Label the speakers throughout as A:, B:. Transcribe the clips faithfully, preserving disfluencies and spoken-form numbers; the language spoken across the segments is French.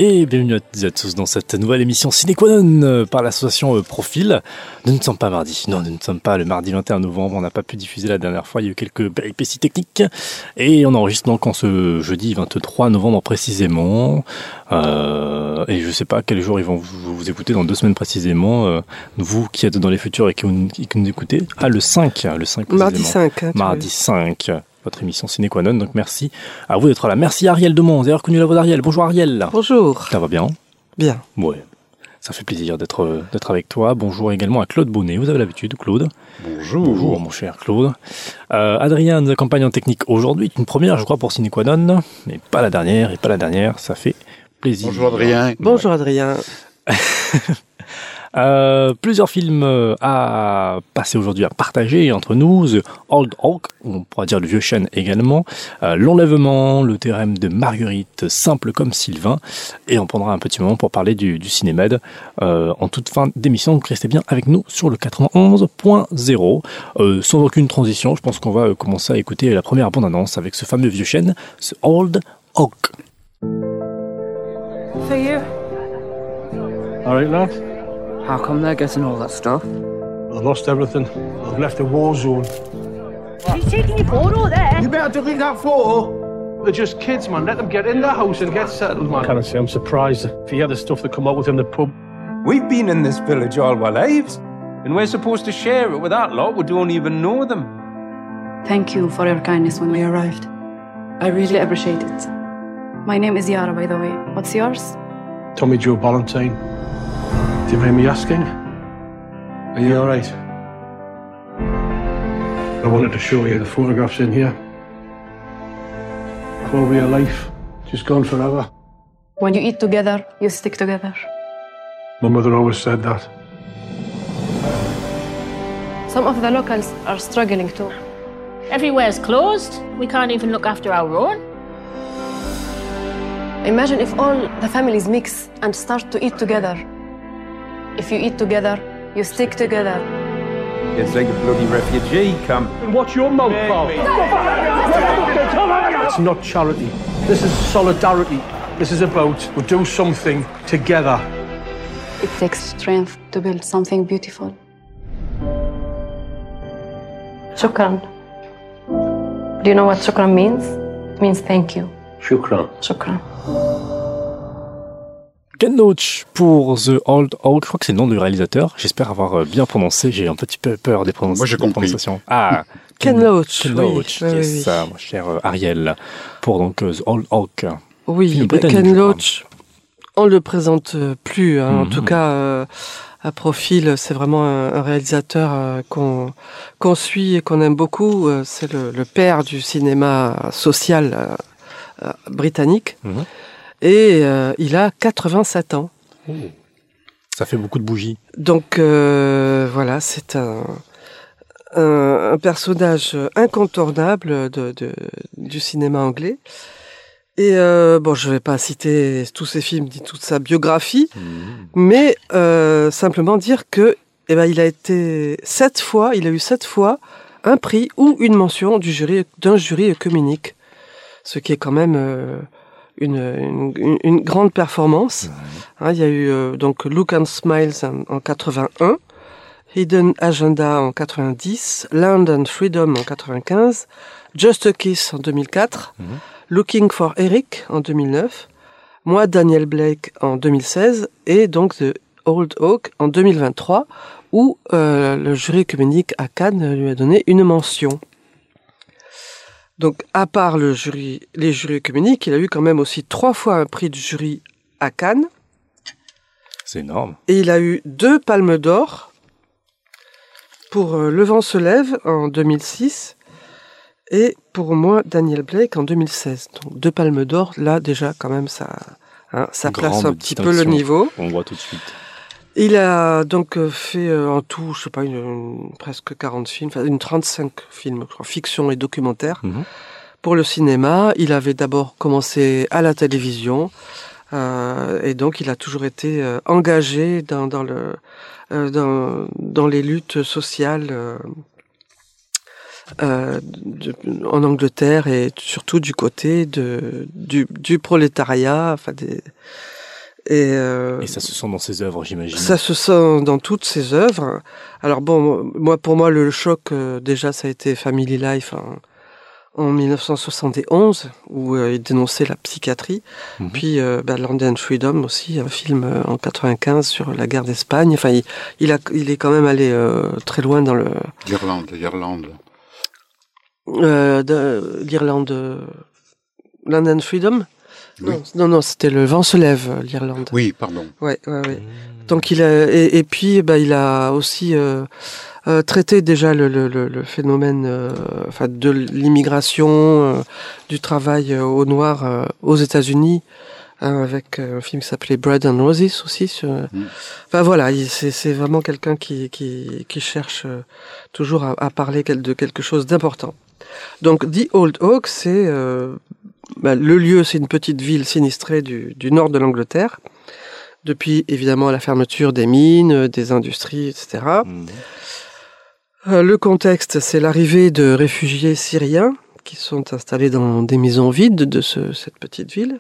A: et bienvenue à toutes et à tous dans cette nouvelle émission Ciné Qua Non par l'association Profil. Nous ne sommes pas mardi, non, nous ne sommes pas le mardi vingt et un novembre, on n'a pas pu diffuser la dernière fois, il y a eu quelques péripéties techniques, et on enregistre donc en ce jeudi vingt-trois novembre précisément, euh, et je sais pas quel jour ils vont vous, vous écouter, dans deux semaines précisément, euh, vous qui êtes dans les futurs et qui, qui nous écoutez, ah le cinq, le cinq précisément.
B: Mardi cinq. Hein,
A: mardi cinq. Votre émission Ciné Qua Non, donc merci à vous d'être là. Merci Ariel Demont, vous avez reconnu la voix d'Ariel. Bonjour Ariel.
B: Bonjour.
A: Ça va bien?
B: Bien.
A: Ouais, ça fait plaisir d'être, d'être avec toi. Bonjour également à Claude Bonnet, vous avez l'habitude, Claude.
C: Bonjour.
A: Bonjour mon cher Claude. Euh, Adrien nous accompagne en technique aujourd'hui, une première je crois pour Ciné Qua Non, mais pas la dernière, et pas la dernière, ça fait plaisir.
C: Bonjour Adrien.
B: Bonjour ouais. Adrien.
A: Euh, plusieurs films à passer aujourd'hui, à partager entre nous. The Old Oak, on pourra dire le vieux chêne également. Euh, L'enlèvement, le théorème de Marguerite, simple comme Sylvain. Et on prendra un petit moment pour parler du, du Cinémed euh, en toute fin d'émission. Donc restez bien avec nous sur le quatre-vingt-onze point zéro. Euh, sans aucune transition, je pense qu'on va commencer à écouter la première bande-annonce avec ce fameux vieux chêne, The Old Oak.
D: For you.
E: All right, lad.
D: How come they're getting all that stuff?
E: I've lost everything. I've left a war zone.
F: He's taking your photo there.
E: You better delete that photo. They're just kids, man. Let them get in the house and get settled, man. Can I say I'm surprised if you hear the stuff that come out within the pub?
G: We've been in this village all our lives, and we're supposed to share it with that lot who don't even know them.
H: Thank you for your kindness when we arrived. I really appreciate it. My name is Yara, by the way. What's yours?
E: Tommy Joe Ballantyne. Do you mind me asking? Are you all right? I wanted to show you the photographs in here. All your life, just gone forever.
H: When you eat together, you stick together.
E: My mother always said that.
H: Some of the locals are struggling too.
F: Everywhere's closed. We can't even look after our own.
H: Imagine if all the families mix and start to eat together. If you eat together, you stick together.
G: It's like a bloody refugee camp.
E: And what's your mouth, pal? It's not charity. This is solidarity. This is about we'll do something together.
H: It takes strength to build something beautiful. Shukran. Do you know what shukran means? It means thank you.
E: Shukran.
H: Shukran.
A: Ken Loach pour The Old Oak, je crois que c'est le nom du réalisateur. J'espère avoir bien prononcé, j'ai un petit peu peur des prononciations.
C: Moi j'ai compris.
A: Prononciations. Ah,
B: Ken, Ken Loach.
A: Ken Loach,
B: oui,
A: yes,
B: oui, oui.
A: ça, mon cher Ariel, pour donc The Old Oak.
B: Oui, bah, Ken Loach, on le présente plus, hein. Mm-hmm. En tout cas, euh, à profil, c'est vraiment un, un réalisateur euh, qu'on, qu'on suit et qu'on aime beaucoup. Euh, c'est le, le père du cinéma social euh, euh, britannique. Mm-hmm. Et euh, il a quatre-vingt-sept ans.
A: Oh. Ça fait beaucoup de bougies.
B: Donc euh, voilà, c'est un, un, un personnage incontournable de, de, du cinéma anglais. Et euh, bon, je vais pas citer tous ses films ni toute sa biographie, mmh. mais euh, simplement dire que, eh ben, il a été sept fois, il a eu sept fois un prix ou une mention du jury d'un jury œcuménique, ce qui est quand même euh, Une, une, une grande performance. Ouais. Hein, il y a eu euh, donc Look and Smiles en, en quatre-vingt-un, Hidden Agenda en quatre-vingt-dix, Land and Freedom en quatre-vingt-quinze, Just a Kiss en deux mille quatre, mm-hmm. Looking for Eric en deux mille neuf, Moi Daniel Blake en deux mille seize et donc The Old Oak en deux mille vingt-trois où euh, le jury œcuménique à Cannes lui a donné une mention. Donc, à part le jury, les jurys œcuméniques, il a eu quand même aussi trois fois un prix de jury à Cannes.
A: C'est énorme.
B: Et il a eu deux palmes d'or pour euh, Le vent se lève en deux mille six et pour Moi, Daniel Blake en deux mille seize. Donc, deux palmes d'or, là, déjà, quand même, ça, hein, ça place un petit peu le niveau.
A: On voit tout de suite.
B: Il a donc fait euh, en tout, je sais pas, une, une, presque quarante films, enfin une trente-cinq films, je crois, fiction et documentaire. Mmh. Pour le cinéma, il avait d'abord commencé à la télévision, euh, et donc il a toujours été euh, engagé dans, dans, le, euh, dans, dans les luttes sociales euh, euh, de, en Angleterre et surtout du côté de, du, du prolétariat, enfin des... Et, euh,
A: Et ça se sent dans ses œuvres, j'imagine.
B: Ça se sent dans toutes ses œuvres. Alors bon, moi pour moi le choc euh, déjà ça a été Family Life en, en dix-neuf cent soixante et onze où euh, il dénonçait la psychiatrie. Mm-hmm. Puis euh, bah, Land and Freedom aussi, un film euh, en quatre-vingt-quinze sur la guerre d'Espagne. Enfin, il, il, a, il est quand même allé euh, très loin dans le.
C: L'Irlande, l'Irlande.
B: Euh, de, L'Irlande. Euh, Land and Freedom. Oui. Non, non, non, c'était Le Vent se lève, l'Irlande.
C: Oui, pardon.
B: Ouais, ouais, ouais. Mmh. Donc il a et, et puis bah il a aussi euh, euh, traité déjà le le, le phénomène euh, enfin de l'immigration, euh, du travail euh, au noir euh, aux États-Unis hein, avec un film qui s'appelait Bread and Roses aussi. Sur, mmh. Enfin voilà, il, c'est c'est vraiment quelqu'un qui qui qui cherche euh, toujours à, à parler de quelque chose d'important. Donc The Old Oak, c'est euh, bah, le lieu, c'est une petite ville sinistrée du, du nord de l'Angleterre, depuis évidemment la fermeture des mines, des industries, et cetera. Mmh. Euh, le contexte, c'est l'arrivée de réfugiés syriens qui sont installés dans des maisons vides de ce, cette petite ville.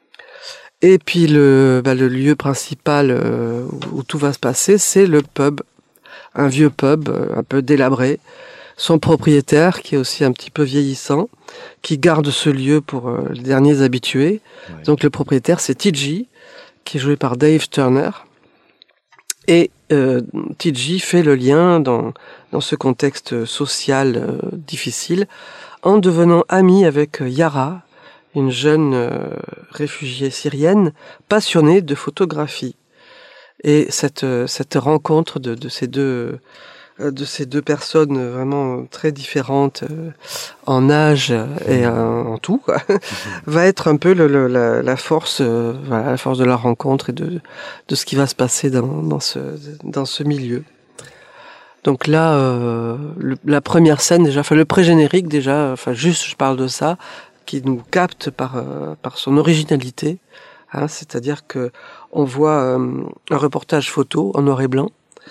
B: Et puis le, bah, le lieu principal euh, où, où tout va se passer, c'est le pub, un vieux pub euh, un peu délabré. Son propriétaire, qui est aussi un petit peu vieillissant, qui garde ce lieu pour euh, les derniers habitués. Ouais. Donc le propriétaire, c'est T G, qui est joué par Dave Turner. Et euh, T G fait le lien dans, dans ce contexte social euh, difficile, en devenant ami avec Yara, une jeune euh, réfugiée syrienne, passionnée de photographie. Et cette, cette rencontre de, de ces deux... de ces deux personnes vraiment très différentes euh, en âge et euh, en tout, quoi, va être un peu le, le, la, la force, euh, voilà, la force de la rencontre et de, de ce qui va se passer dans, dans, ce, dans ce milieu. Donc là, euh, le, la première scène déjà, enfin le pré-générique déjà, enfin juste je parle de ça, qui nous capte par, euh, par son originalité, hein, c'est-à-dire que on voit euh, un reportage photo en noir et blanc,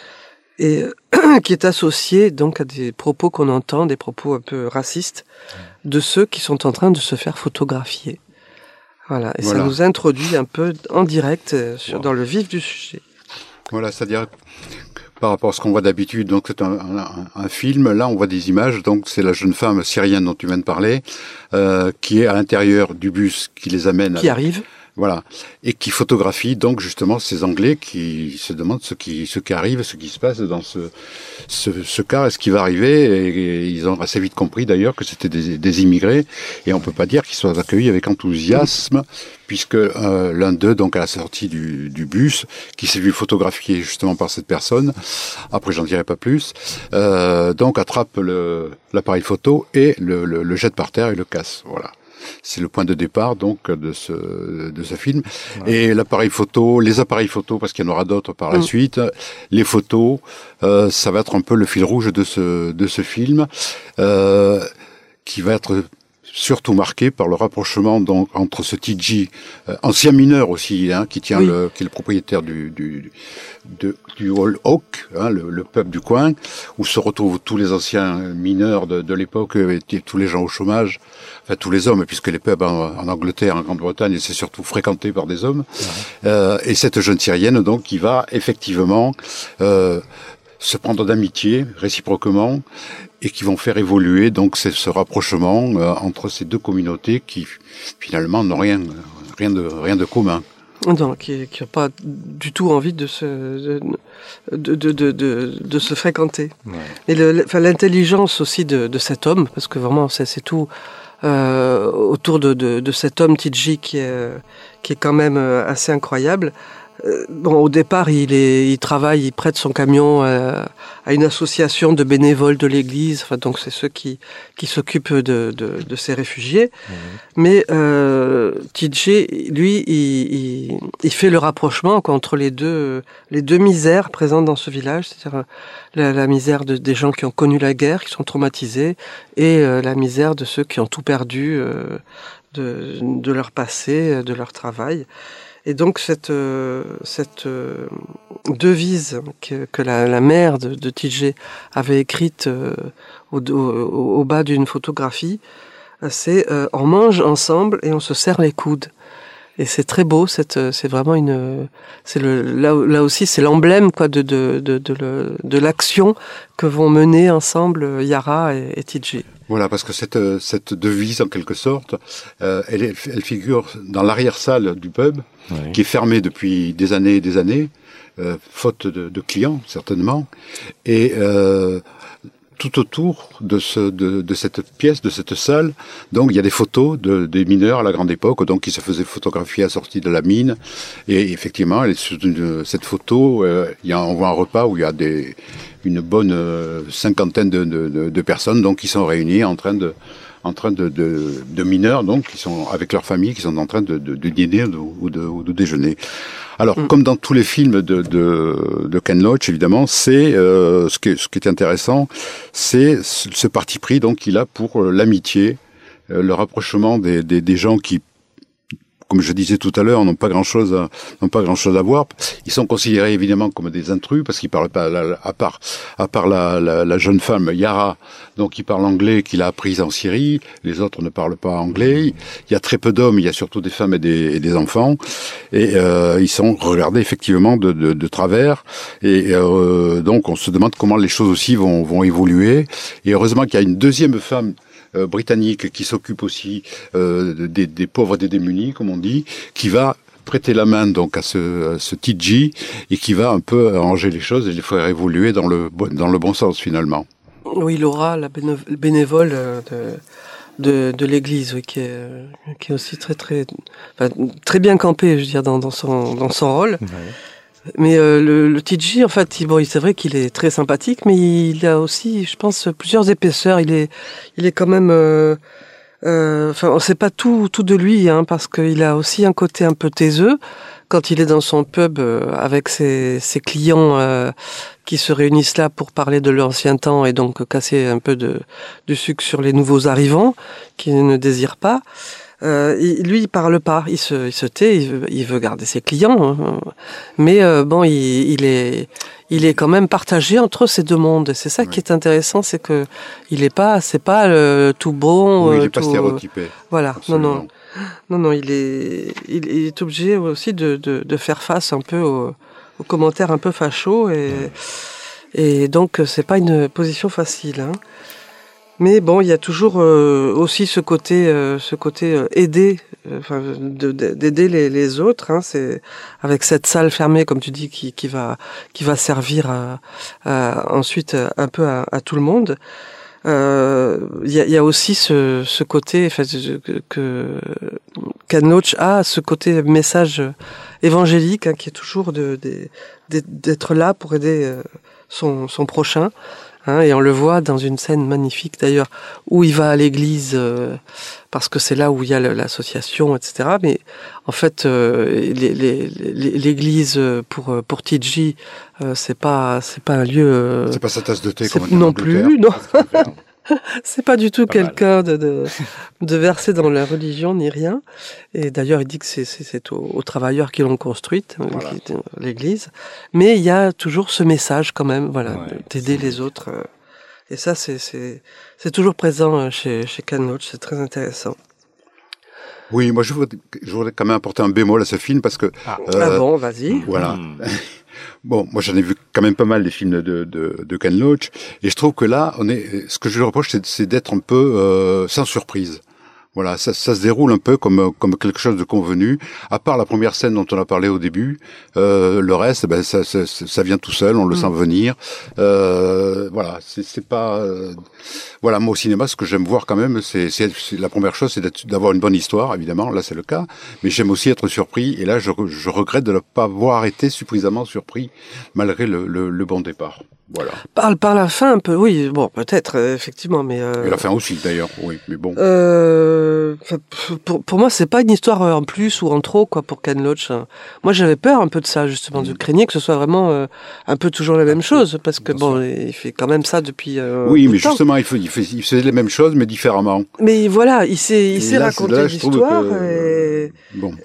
B: et euh, qui est associé donc à des propos qu'on entend, des propos un peu racistes, de ceux qui sont en train de se faire photographier. Voilà, et voilà. Ça nous introduit un peu en direct euh, sur, wow. dans le vif du sujet.
C: Voilà, c'est-à-dire par rapport à ce qu'on voit d'habitude, donc c'est un, un, un film, là on voit des images, donc c'est la jeune femme syrienne dont tu viens de parler, euh, qui est à l'intérieur du bus qui les amène...
B: Qui
C: à...
B: arrive.
C: Voilà, et qui photographie donc justement ces Anglais qui se demandent ce qui ce qui arrive, ce qui se passe dans ce ce, ce car, est-ce qui va arriver, et, et ils ont assez vite compris d'ailleurs que c'était des, des immigrés, et on peut pas dire qu'ils soient accueillis avec enthousiasme, puisque euh, l'un d'eux, donc à la sortie du, du bus, qui s'est vu photographier justement par cette personne, après j'en dirai pas plus, euh, donc attrape le l'appareil photo et le, le, le jette par terre et le casse, voilà. C'est le point de départ donc de ce de ce film. Ouais. Et l'appareil photo, les appareils photos, parce qu'il y en aura d'autres par la mmh. suite, les photos, euh, ça va être un peu le fil rouge de ce de ce film, euh, qui va être surtout marqué par le rapprochement donc entre ce T G, euh, ancien mineur aussi, hein, qui tient oui. le, qui est le propriétaire du du de, du Old Oak, hein, le, le pub du coin, où se retrouvent tous les anciens mineurs de, de l'époque, et tous les gens au chômage, enfin tous les hommes, puisque les pubs en, en Angleterre, en Grande-Bretagne, c'est surtout fréquenté par des hommes. Ouais. Euh, et cette jeune Syrienne donc qui va effectivement euh, se prendre d'amitié réciproquement, et qui vont faire évoluer donc c'est ce rapprochement euh, entre ces deux communautés qui finalement n'ont rien rien de rien de commun.
B: Non, qui qui n'ont pas du tout envie de se de de de de, de se fréquenter. Ouais. Et le, enfin l'intelligence aussi de de cet homme, parce que vraiment c'est c'est tout euh, autour de de de cet homme T G qui est qui est quand même assez incroyable. Bon, au départ, il, est, il travaille, il prête son camion à, à une association de bénévoles de l'église. Enfin, donc, c'est ceux qui, qui s'occupent de, de, de ces réfugiés. Mmh. Mais euh, T J, lui, il, il, il fait le rapprochement entre les deux, les deux misères présentes dans ce village, c'est-à-dire la, la misère de, des gens qui ont connu la guerre, qui sont traumatisés, et euh, la misère de ceux qui ont tout perdu euh, de, de leur passé, de leur travail. Et donc cette euh, cette euh, devise que, que la, la mère de, de T J avait écrite euh, au, au, au bas d'une photographie, c'est euh, on mange ensemble et on se serre les coudes. Et c'est très beau, cette, c'est vraiment une, c'est le, là, là aussi, c'est l'emblème, quoi, de, de, de, de, de, de l'action que vont mener ensemble Yara et, et T J.
C: Voilà, parce que cette, cette devise, en quelque sorte, euh, elle, est, elle figure dans l'arrière-salle du pub, oui. qui est fermée depuis des années et des années, euh, faute de, de clients, certainement. Et, euh, tout autour de, ce, de, de cette pièce, de cette salle, donc il y a des photos de, des mineurs à la grande époque, donc qui se faisaient photographier à la sortie de la mine. Et effectivement, elle est sur une, cette photo, euh, il y a, on voit un repas où il y a des, une bonne euh, cinquantaine de, de, de, de personnes, donc qui sont réunies en train de, en train de, de, de mineurs, donc qui sont avec leur famille, qui sont en train de, de, de dîner ou de, ou de déjeuner. Alors, mmh. comme dans tous les films de, de, de Ken Loach, évidemment, c'est euh, ce, qui est, ce qui est intéressant, c'est ce, ce parti pris donc qu'il a pour euh, l'amitié, euh, le rapprochement des, des, des gens qui, comme je disais tout à l'heure, n'ont pas grand-chose à, n'ont pas grand-chose à voir. Ils sont considérés évidemment comme des intrus parce qu'ils parlent pas, à part, à part la, la, la jeune femme Yara, donc qui parle anglais, qu'il a apprise en Syrie. Les autres ne parlent pas anglais. Il y a très peu d'hommes. Il y a surtout des femmes et des, et des enfants. Et euh, ils sont regardés effectivement de, de, de travers. Et euh, donc on se demande comment les choses aussi vont, vont évoluer. Et heureusement qu'il y a une deuxième femme Euh, britannique qui s'occupe aussi euh, des, des pauvres et des démunis, comme on dit, qui va prêter la main donc à ce, à ce T J et qui va un peu arranger les choses et les faire évoluer dans le, dans le bon sens finalement.
B: Oui, Laura, la bénévole de, de, de l'église, oui, qui est, qui est aussi très très, enfin, très bien campée, je veux dire, dans, dans son dans son rôle. Ouais. Mais euh, le, le T J, en fait, il, bon, c'est vrai qu'il est très sympathique, mais il a aussi, je pense, plusieurs épaisseurs. Il est, il est quand même, euh, euh, enfin, on sait pas tout, tout de lui, hein, parce qu'il a aussi un côté un peu taiseux quand il est dans son pub euh, avec ses, ses clients euh, qui se réunissent là pour parler de l'ancien temps et donc casser un peu de, du sucre sur les nouveaux arrivants qui ne désirent pas. Euh, il, lui, il parle pas, il se, il se tait, il veut, il veut garder ses clients, hein. Mais euh, bon, il, il est, il est quand même partagé entre ces deux mondes. C'est ça oui. qui est intéressant, c'est que il est pas, c'est pas le tout bon.
C: Oui, il est
B: tout,
C: pas stéréotypé.
B: Voilà,
C: absolument.
B: non, non, non, non, il est, il, il est obligé aussi de, de, de faire face un peu aux, aux commentaires un peu fachos et, oui. et donc c'est pas une position facile, hein. Mais bon, il y a toujours euh, aussi ce côté, euh, ce côté euh, aider, enfin, euh, d'aider les, les autres. Hein, c'est avec cette salle fermée, comme tu dis, qui, qui va, qui va servir à, à, ensuite un peu à, à tout le monde. Euh, il y a, il y a aussi ce, ce côté, enfin, que, que Ken Loach a, ce côté message évangélique, hein, qui est toujours de, de, d'être là pour aider son, son prochain. Hein, et on le voit dans une scène magnifique d'ailleurs où il va à l'église euh, parce que c'est là où il y a l'association, et cetera. Mais en fait, euh, les, les, les, l'église pour pour T J, euh, c'est pas c'est pas un lieu. Euh,
C: c'est pas sa tasse de thé. Comme
B: non plus, non. C'est pas du tout pas quelqu'un de, de, de versé dans la religion ni rien. Et d'ailleurs, il dit que c'est, c'est, c'est aux, aux travailleurs qui l'ont construite, voilà. qui, l'église. Mais il y a toujours ce message quand même, voilà, ouais, d'aider les autres. Et ça, c'est, c'est, c'est toujours présent chez, chez Ken Loach. C'est très intéressant.
C: Oui, moi, je voudrais, je voudrais quand même apporter un bémol à ce film parce que...
B: Ah, euh, ah bon, vas-y.
C: Voilà. Mmh. Bon, moi j'en ai vu quand même pas mal des films de, de, de Ken Loach, et je trouve que là, on est, ce que je lui reproche, c'est, c'est d'être un peu euh, sans surprise. Voilà, ça, ça se déroule un peu comme comme quelque chose de convenu. À part la première scène dont on a parlé au début, euh, le reste, ben ça, ça, ça vient tout seul, on le mmh. sent venir. Euh, voilà, c'est, c'est pas. Euh, voilà, moi au cinéma, ce que j'aime voir quand même, c'est, c'est, c'est la première chose, c'est d'avoir une bonne histoire, évidemment. Là, c'est le cas, mais j'aime aussi être surpris. Et là, je, je regrette de ne pas avoir été suffisamment surpris malgré le, le, le bon départ. Voilà.
B: Par, par la fin, un peu, oui, bon, peut-être, euh, effectivement, mais... Euh,
C: Et la fin aussi, d'ailleurs, oui, mais bon.
B: Euh, pour, pour moi, c'est pas une histoire en plus ou en trop, quoi, pour Ken Loach. Hein. Moi, j'avais peur un peu de ça, justement. Mmh. Je craignais que ce soit vraiment euh, un peu toujours la même chose, parce que, bon, il fait quand même ça depuis euh,
C: Oui, mais justement, il, fait, il, fait, il faisait les mêmes choses, mais différemment.
B: Mais voilà, il sait, il sait
C: là,
B: raconter
C: là,
B: l'histoire,
C: que,
B: et...
C: Bon.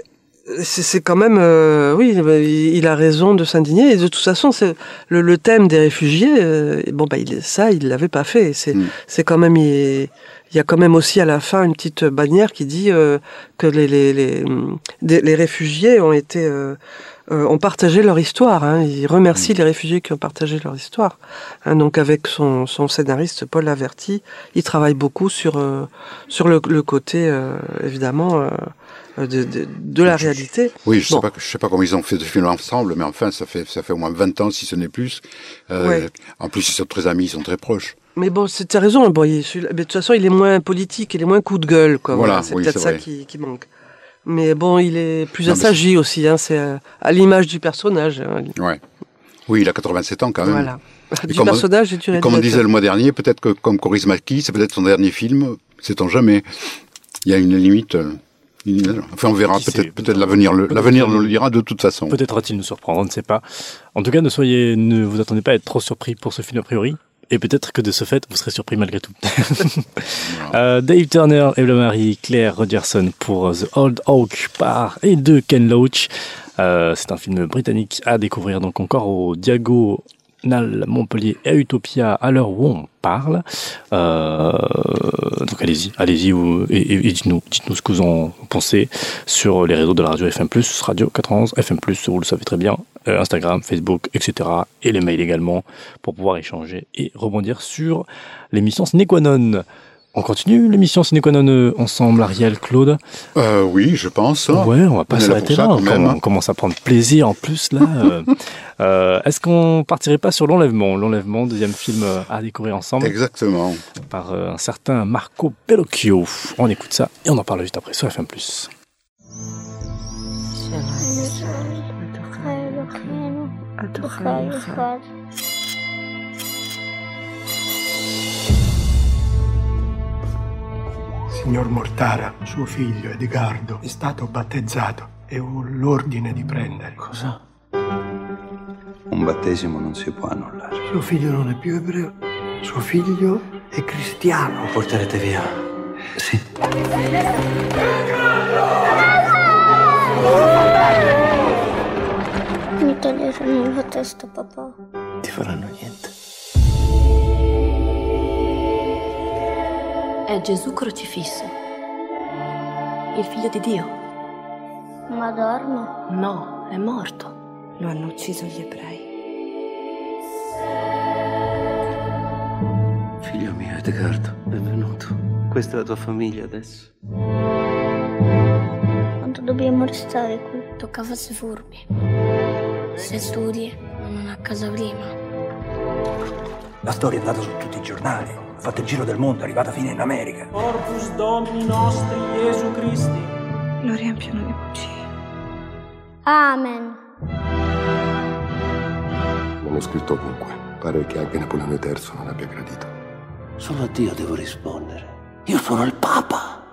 B: c'est, c'est quand même, euh, oui, il a raison de s'indigner. Et de toute façon, c'est le, le thème des réfugiés. Euh, bon, bah, il, ça, il l'avait pas fait. C'est, mm. c'est quand même, il, il y a quand même aussi à la fin une petite bannière qui dit euh, que les, les, les, les, les réfugiés ont été, euh, euh, ont partagé leur histoire. Hein. Il remercie mm. les réfugiés qui ont partagé leur histoire. Hein, donc, avec son, son scénariste Paul Laverty, il travaille beaucoup sur, euh, sur le, le côté, euh, évidemment. Euh, De, de, de la réalité.
C: Oui, je
B: bon.
C: sais pas, je sais pas comment ils ont fait de film ensemble, mais enfin, ça fait, ça fait au moins vingt ans, si ce n'est plus. Euh, ouais. En plus, ils sont très amis, ils sont très proches.
B: Mais bon, c'est, t'as raison, bon, il, mais de toute façon, il est moins politique, il est moins coup de gueule, quoi.
C: Voilà,
B: voilà c'est
C: oui,
B: peut-être
C: c'est
B: ça
C: vrai.
B: qui, qui manque. Mais bon, il est plus non, assagi aussi, hein, c'est à, à l'image du personnage. Hein.
C: Ouais. Oui, il a quatre-vingt-sept ans quand même.
B: Voilà.
C: Et
B: du
C: comme,
B: personnage et du
C: Comme on disait le mois dernier, peut-être que comme Coris Maki, c'est peut-être son dernier film, sait-on jamais. Il y a une limite. Enfin, on verra. Peut-être, peut-être, peut-être l'avenir, le, peut-être l'avenir nous le dira de toute façon.
A: Peut-être va-t-il nous surprendre, on ne sait pas. En tout cas, ne soyez, ne vous attendez pas à être trop surpris pour ce film a priori. Et peut-être que de ce fait, vous serez surpris malgré tout. euh, Dave Turner, Eva Marie, Claire Rogerson pour The Old Oak par et de Ken Loach. Euh, c'est un film britannique à découvrir donc encore au Diago Montpellier et Utopia à l'heure où on parle. Euh, donc allez-y, allez-y ou, et, et, et dites-nous, dites-nous ce que vous en pensez sur les réseaux de la radio F M plus, Radio quatre-vingt-onze F M plus, vous le savez très bien, euh, Instagram, Facebook, et cetera. Et les mails également pour pouvoir échanger et rebondir sur l'émission Sine Qua Non. On continue l'émission Sine Qua Non ensemble, Ariel, Claude.
C: Euh, oui, je pense. Hein.
A: Ouais, on va pas on s'arrêter là. là on, on commence à prendre plaisir en plus là. euh, euh, est-ce qu'on partirait pas sur l'enlèvement, l'enlèvement, deuxième film à découvrir ensemble.
C: Exactement.
A: Par euh, un certain Marco Bellocchio. On écoute ça et on en parle juste après sur F M plus.
I: Signor Mortara, suo figlio Edgardo è stato battezzato e ho l'ordine di prendere.
J: Cosa? Un battesimo non si può annullare.
I: Suo figlio non è più ebreo, suo figlio è cristiano.
J: Lo porterete via? Sì.
K: Mi toglieranno la testa, papà.
J: Ti faranno niente.
L: È Gesù crocifisso, il figlio di Dio.
K: Ma dorme?
L: No, è morto.
M: Lo hanno ucciso gli ebrei.
J: Figlio mio, Edgardo, benvenuto. Questa è la tua famiglia adesso.
K: Quanto dobbiamo restare qui? Tocca farsi furbi. Se studi, non a casa prima.
N: La storia è andata su tutti i giornali. Ha fatto il giro del mondo, è arrivata fino in America.
O: Corpus Domini nostri Gesù Cristi.
M: Lo riempiono di bugie.
K: Amen.
P: Non è scritto ovunque. Pare che anche Napoleone terzo non abbia gradito.
J: Solo a Dio devo rispondere. Io sono il Papa.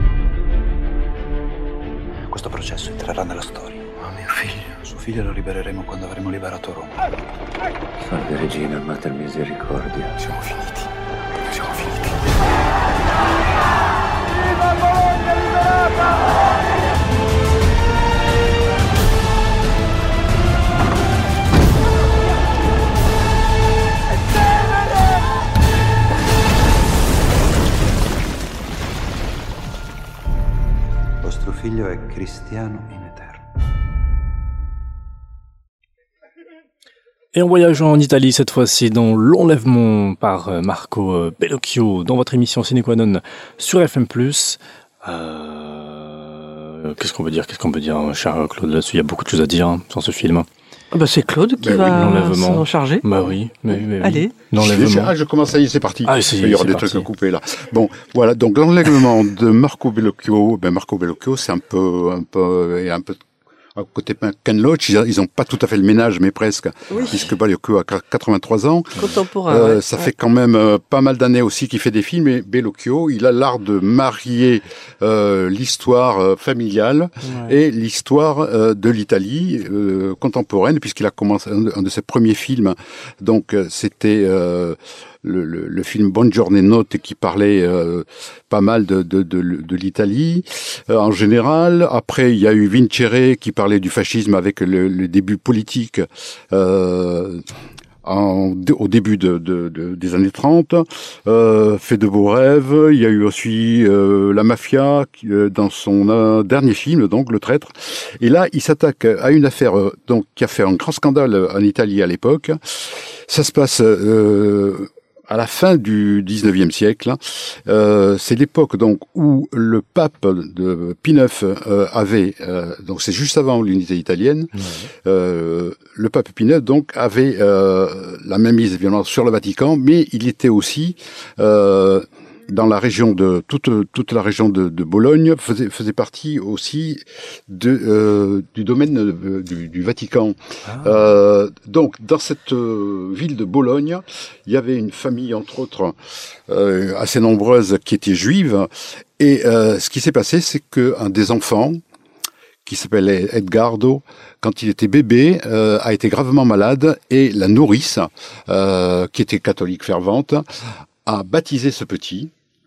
N: Questo processo entrerà nella storia.
J: Oh, mio figlio.
N: Suo figlio lo libereremo quando avremo liberato Roma.
J: Salve Regina, Mater Misericordia.
N: Siamo finiti. Siamo finiti.
O: Viva Bologna liberata!
J: Vostro figlio è cristiano in eterno.
A: Et en voyageant en Italie cette fois-ci dans l'enlèvement par Marco Bellocchio dans votre émission Sine Qua Non sur F M plus. Euh, qu'est-ce qu'on peut dire, qu'est-ce qu'on peut dire, cher Claude, là-dessus? Il y a beaucoup de choses à dire hein, sur ce film.
B: Ah bah c'est Claude qui bah va oui, s'en charger.
A: Bah oui, mais, mais
B: allez.
A: Oui. L'enlèvement.
C: Ah, je commence, ça y est, c'est parti.
A: Ah, c'est,
C: il y aura
A: c'est
C: des
A: parti.
C: trucs à couper là. Bon, voilà. Donc l'enlèvement de Marco Bellocchio, ben Marco Bellocchio, c'est un peu, un peu, un peu. Côté Ken Loach, ils n'ont pas tout à fait le ménage, mais presque,
B: oui.
C: puisque Bellocchio a quatre-vingt-trois ans.
B: Contemporain.
C: Euh,
B: ouais.
C: Ça
B: ouais.
C: fait quand même euh, pas mal d'années aussi qu'il fait des films. Et Bellocchio, il a l'art de marier euh, l'histoire euh, familiale ouais. et l'histoire euh, de l'Italie euh, contemporaine, puisqu'il a commencé un de, un de ses premiers films. Donc, c'était euh, le, le, le film Buongiorno Notte qui parlait euh, pas mal de, de, de, de l'Italie euh, en général. Après, il y a eu Vincere qui parlait du fascisme avec le, le début politique euh, en, au début de, de, de, des années trente. Euh, Fait de beaux rêves. Il y a eu aussi euh, la mafia qui, euh, dans son euh, dernier film, donc Le Traître. Et là, il s'attaque à une affaire euh, donc qui a fait un grand scandale en Italie à l'époque. Ça se passe euh, à la fin du dix-neuvième siècle. Euh, c'est l'époque donc où le pape de Pie neuf euh, avait, euh, donc c'est juste avant l'unité italienne, ouais. euh, le pape Pie neuf donc avait euh, la mainmise évidemment sur le Vatican, mais il était aussi euh, dans la région de toute toute la région de, de Bologne faisait faisait partie aussi de euh, du domaine euh, du, du Vatican. Ah. Euh, donc dans cette euh, ville de Bologne, il y avait une famille entre autres euh, assez nombreuse qui était juive et euh, ce qui s'est passé, c'est que un des enfants qui s'appelait Edgardo, quand il était bébé, euh, a été gravement malade et la nourrice, euh, qui était catholique fervente, a baptisé ce petit,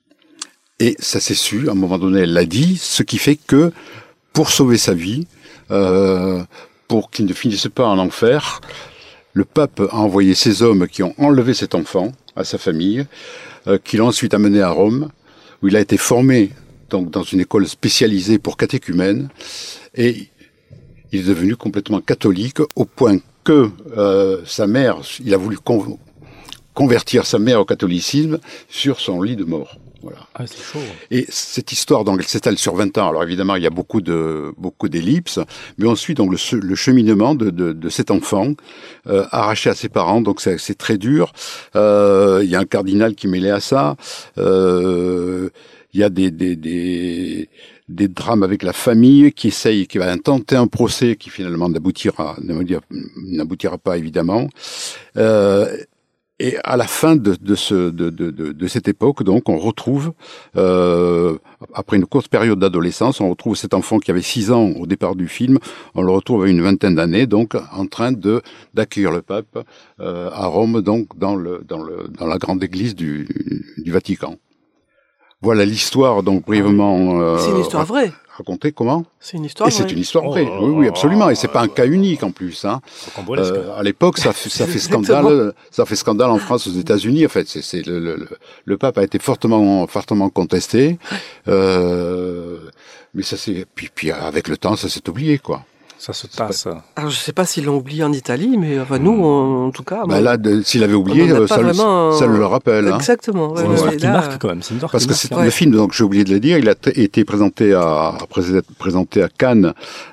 C: et ça s'est su, à un moment donné, elle l'a dit, ce qui fait que, pour sauver sa vie, euh, pour qu'il ne finisse pas en enfer, le pape a envoyé ces hommes qui ont enlevé cet enfant à sa famille, euh, qui l'ont ensuite amené à Rome, où il a été formé donc dans une école spécialisée pour catéchumènes, et il est devenu complètement catholique, au point que euh, sa mère, il a voulu con- convertir sa mère au catholicisme sur son lit de mort. Voilà.
A: Ah, c'est chaud.
C: Et cette histoire, donc, elle s'étale sur vingt ans. Alors évidemment, il y a beaucoup de beaucoup d'ellipses, mais ensuite, donc, le, le cheminement de, de, de cet enfant euh, arraché à ses parents, donc c'est, c'est très dur. Euh, il y a un cardinal qui est mêlé à ça. Euh, il y a des des, des des drames avec la famille qui essaye, qui va intenter un procès qui finalement n'aboutira n'aboutira pas évidemment. Euh, Et à la fin de, de, ce, de, de, de cette époque, donc, on retrouve, euh, après une courte période d'adolescence, on retrouve cet enfant qui avait six ans au départ du film, on le retrouve à une vingtaine d'années, donc, en train de d'accueillir le pape euh, à Rome, donc, dans le dans le dans la grande église du, du Vatican. Voilà l'histoire, donc, brièvement. Euh,
B: C'est une histoire vraie.
C: Raconter comment?
B: C'est une histoire
C: et
B: vraie.
C: c'est une histoire
A: Oh,
C: vraie.
A: oh,
C: oui, oui, absolument.
A: oh,
C: et c'est pas un cas unique en plus. Hein. Euh, à l'époque, ça, fait, ça fait scandale. Ça fait scandale en France, aux États-Unis. En fait, c'est, c'est le, le, le pape a été fortement, fortement contesté. Euh, mais ça c'est. Puis, puis avec le temps, ça s'est oublié, quoi.
A: Ça se passe.
B: Alors je sais pas s'ils l'ont oublié en Italie, mais enfin nous, en, en tout cas.
C: Bah là, de, s'il avait oublié, ça,
B: vraiment...
C: ça le rappelle.
B: Exactement.
C: Hein.
A: C'est une histoire qui marque quand même. C'est une histoire
C: Parce
A: qui
C: que
A: marque,
C: c'est
A: ouais.
C: le film, donc j'ai oublié de le dire, il a t- été présenté à, présenté à Cannes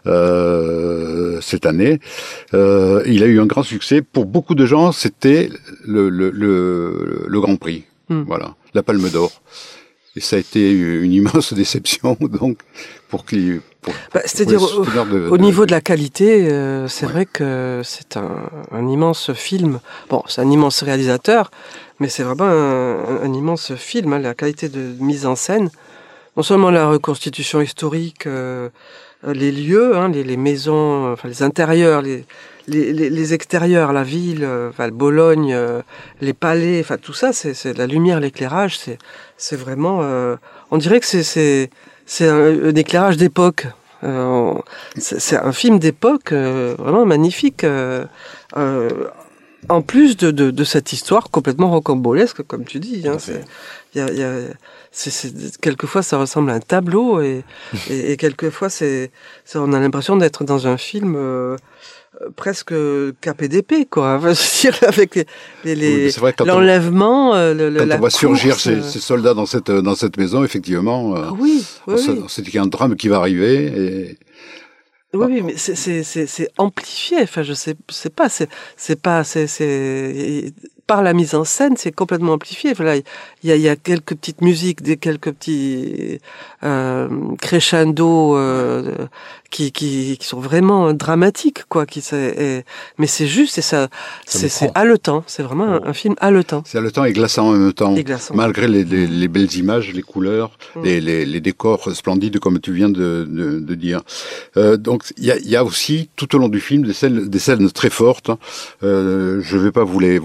C: euh, cette année. Euh, il a eu un grand succès. Pour beaucoup de gens, c'était le le le, le Grand Prix. Mm. Voilà, la Palme d'Or. Et ça a été une immense déception, donc, pour qui. Pour,
B: bah, c'est-à-dire, au, de, au de, niveau de la qualité, euh, c'est ouais. vrai que c'est un, un immense film. Bon, c'est un immense réalisateur, mais c'est vraiment un, un immense film. Hein, la qualité de mise en scène, non seulement la reconstitution historique, euh, les lieux, hein, les, les maisons, enfin les intérieurs, les, les, les, les extérieurs, la ville, enfin Bologne, euh, les palais, enfin tout ça, c'est, c'est la lumière, l'éclairage, c'est, c'est vraiment, euh, on dirait que c'est, c'est, c'est un, un éclairage d'époque. Euh, c'est, c'est un film d'époque euh, vraiment magnifique. Euh, euh, en plus de, de, de cette histoire complètement rocambolesque, comme tu dis, hein, c'est, y a, y a, c'est, c'est, quelquefois ça ressemble à un tableau et, et, et quelquefois c'est, c'est, on a l'impression d'être dans un film. Euh, presque K P D P, quoi. Enfin, je veux dire, avec les, les, les oui, vrai, l'enlèvement,
C: on,
B: le, le,
C: quand
B: la
C: on voit
B: course,
C: surgir ces, ces soldats dans cette dans cette maison, effectivement, euh,
B: oui, oui,
C: on,
B: oui.
C: on sait qu'il y a un drame qui va arriver. Et...
B: Oui, oui, mais c'est c'est c'est, c'est amplifié. Enfin, je sais, c'est pas, c'est c'est pas, c'est c'est par la mise en scène, c'est complètement amplifié. Voilà, il y a il y a quelques petites musiques, des quelques petits euh, crescendo euh, qui qui qui sont vraiment dramatiques, quoi. Qui c'est, et, mais c'est juste, et ça, ça c'est c'est haletant. C'est vraiment un, un film haletant.
C: C'est haletant et glaçant en même temps,
B: et glaçant.
C: Malgré les, les les belles images, les couleurs, mmh. les, les les décors splendides, comme tu viens de de, de dire. Euh, donc il y a il y a aussi tout au long du film des scènes des scènes très fortes. Euh, je vais pas vous les vous les vous les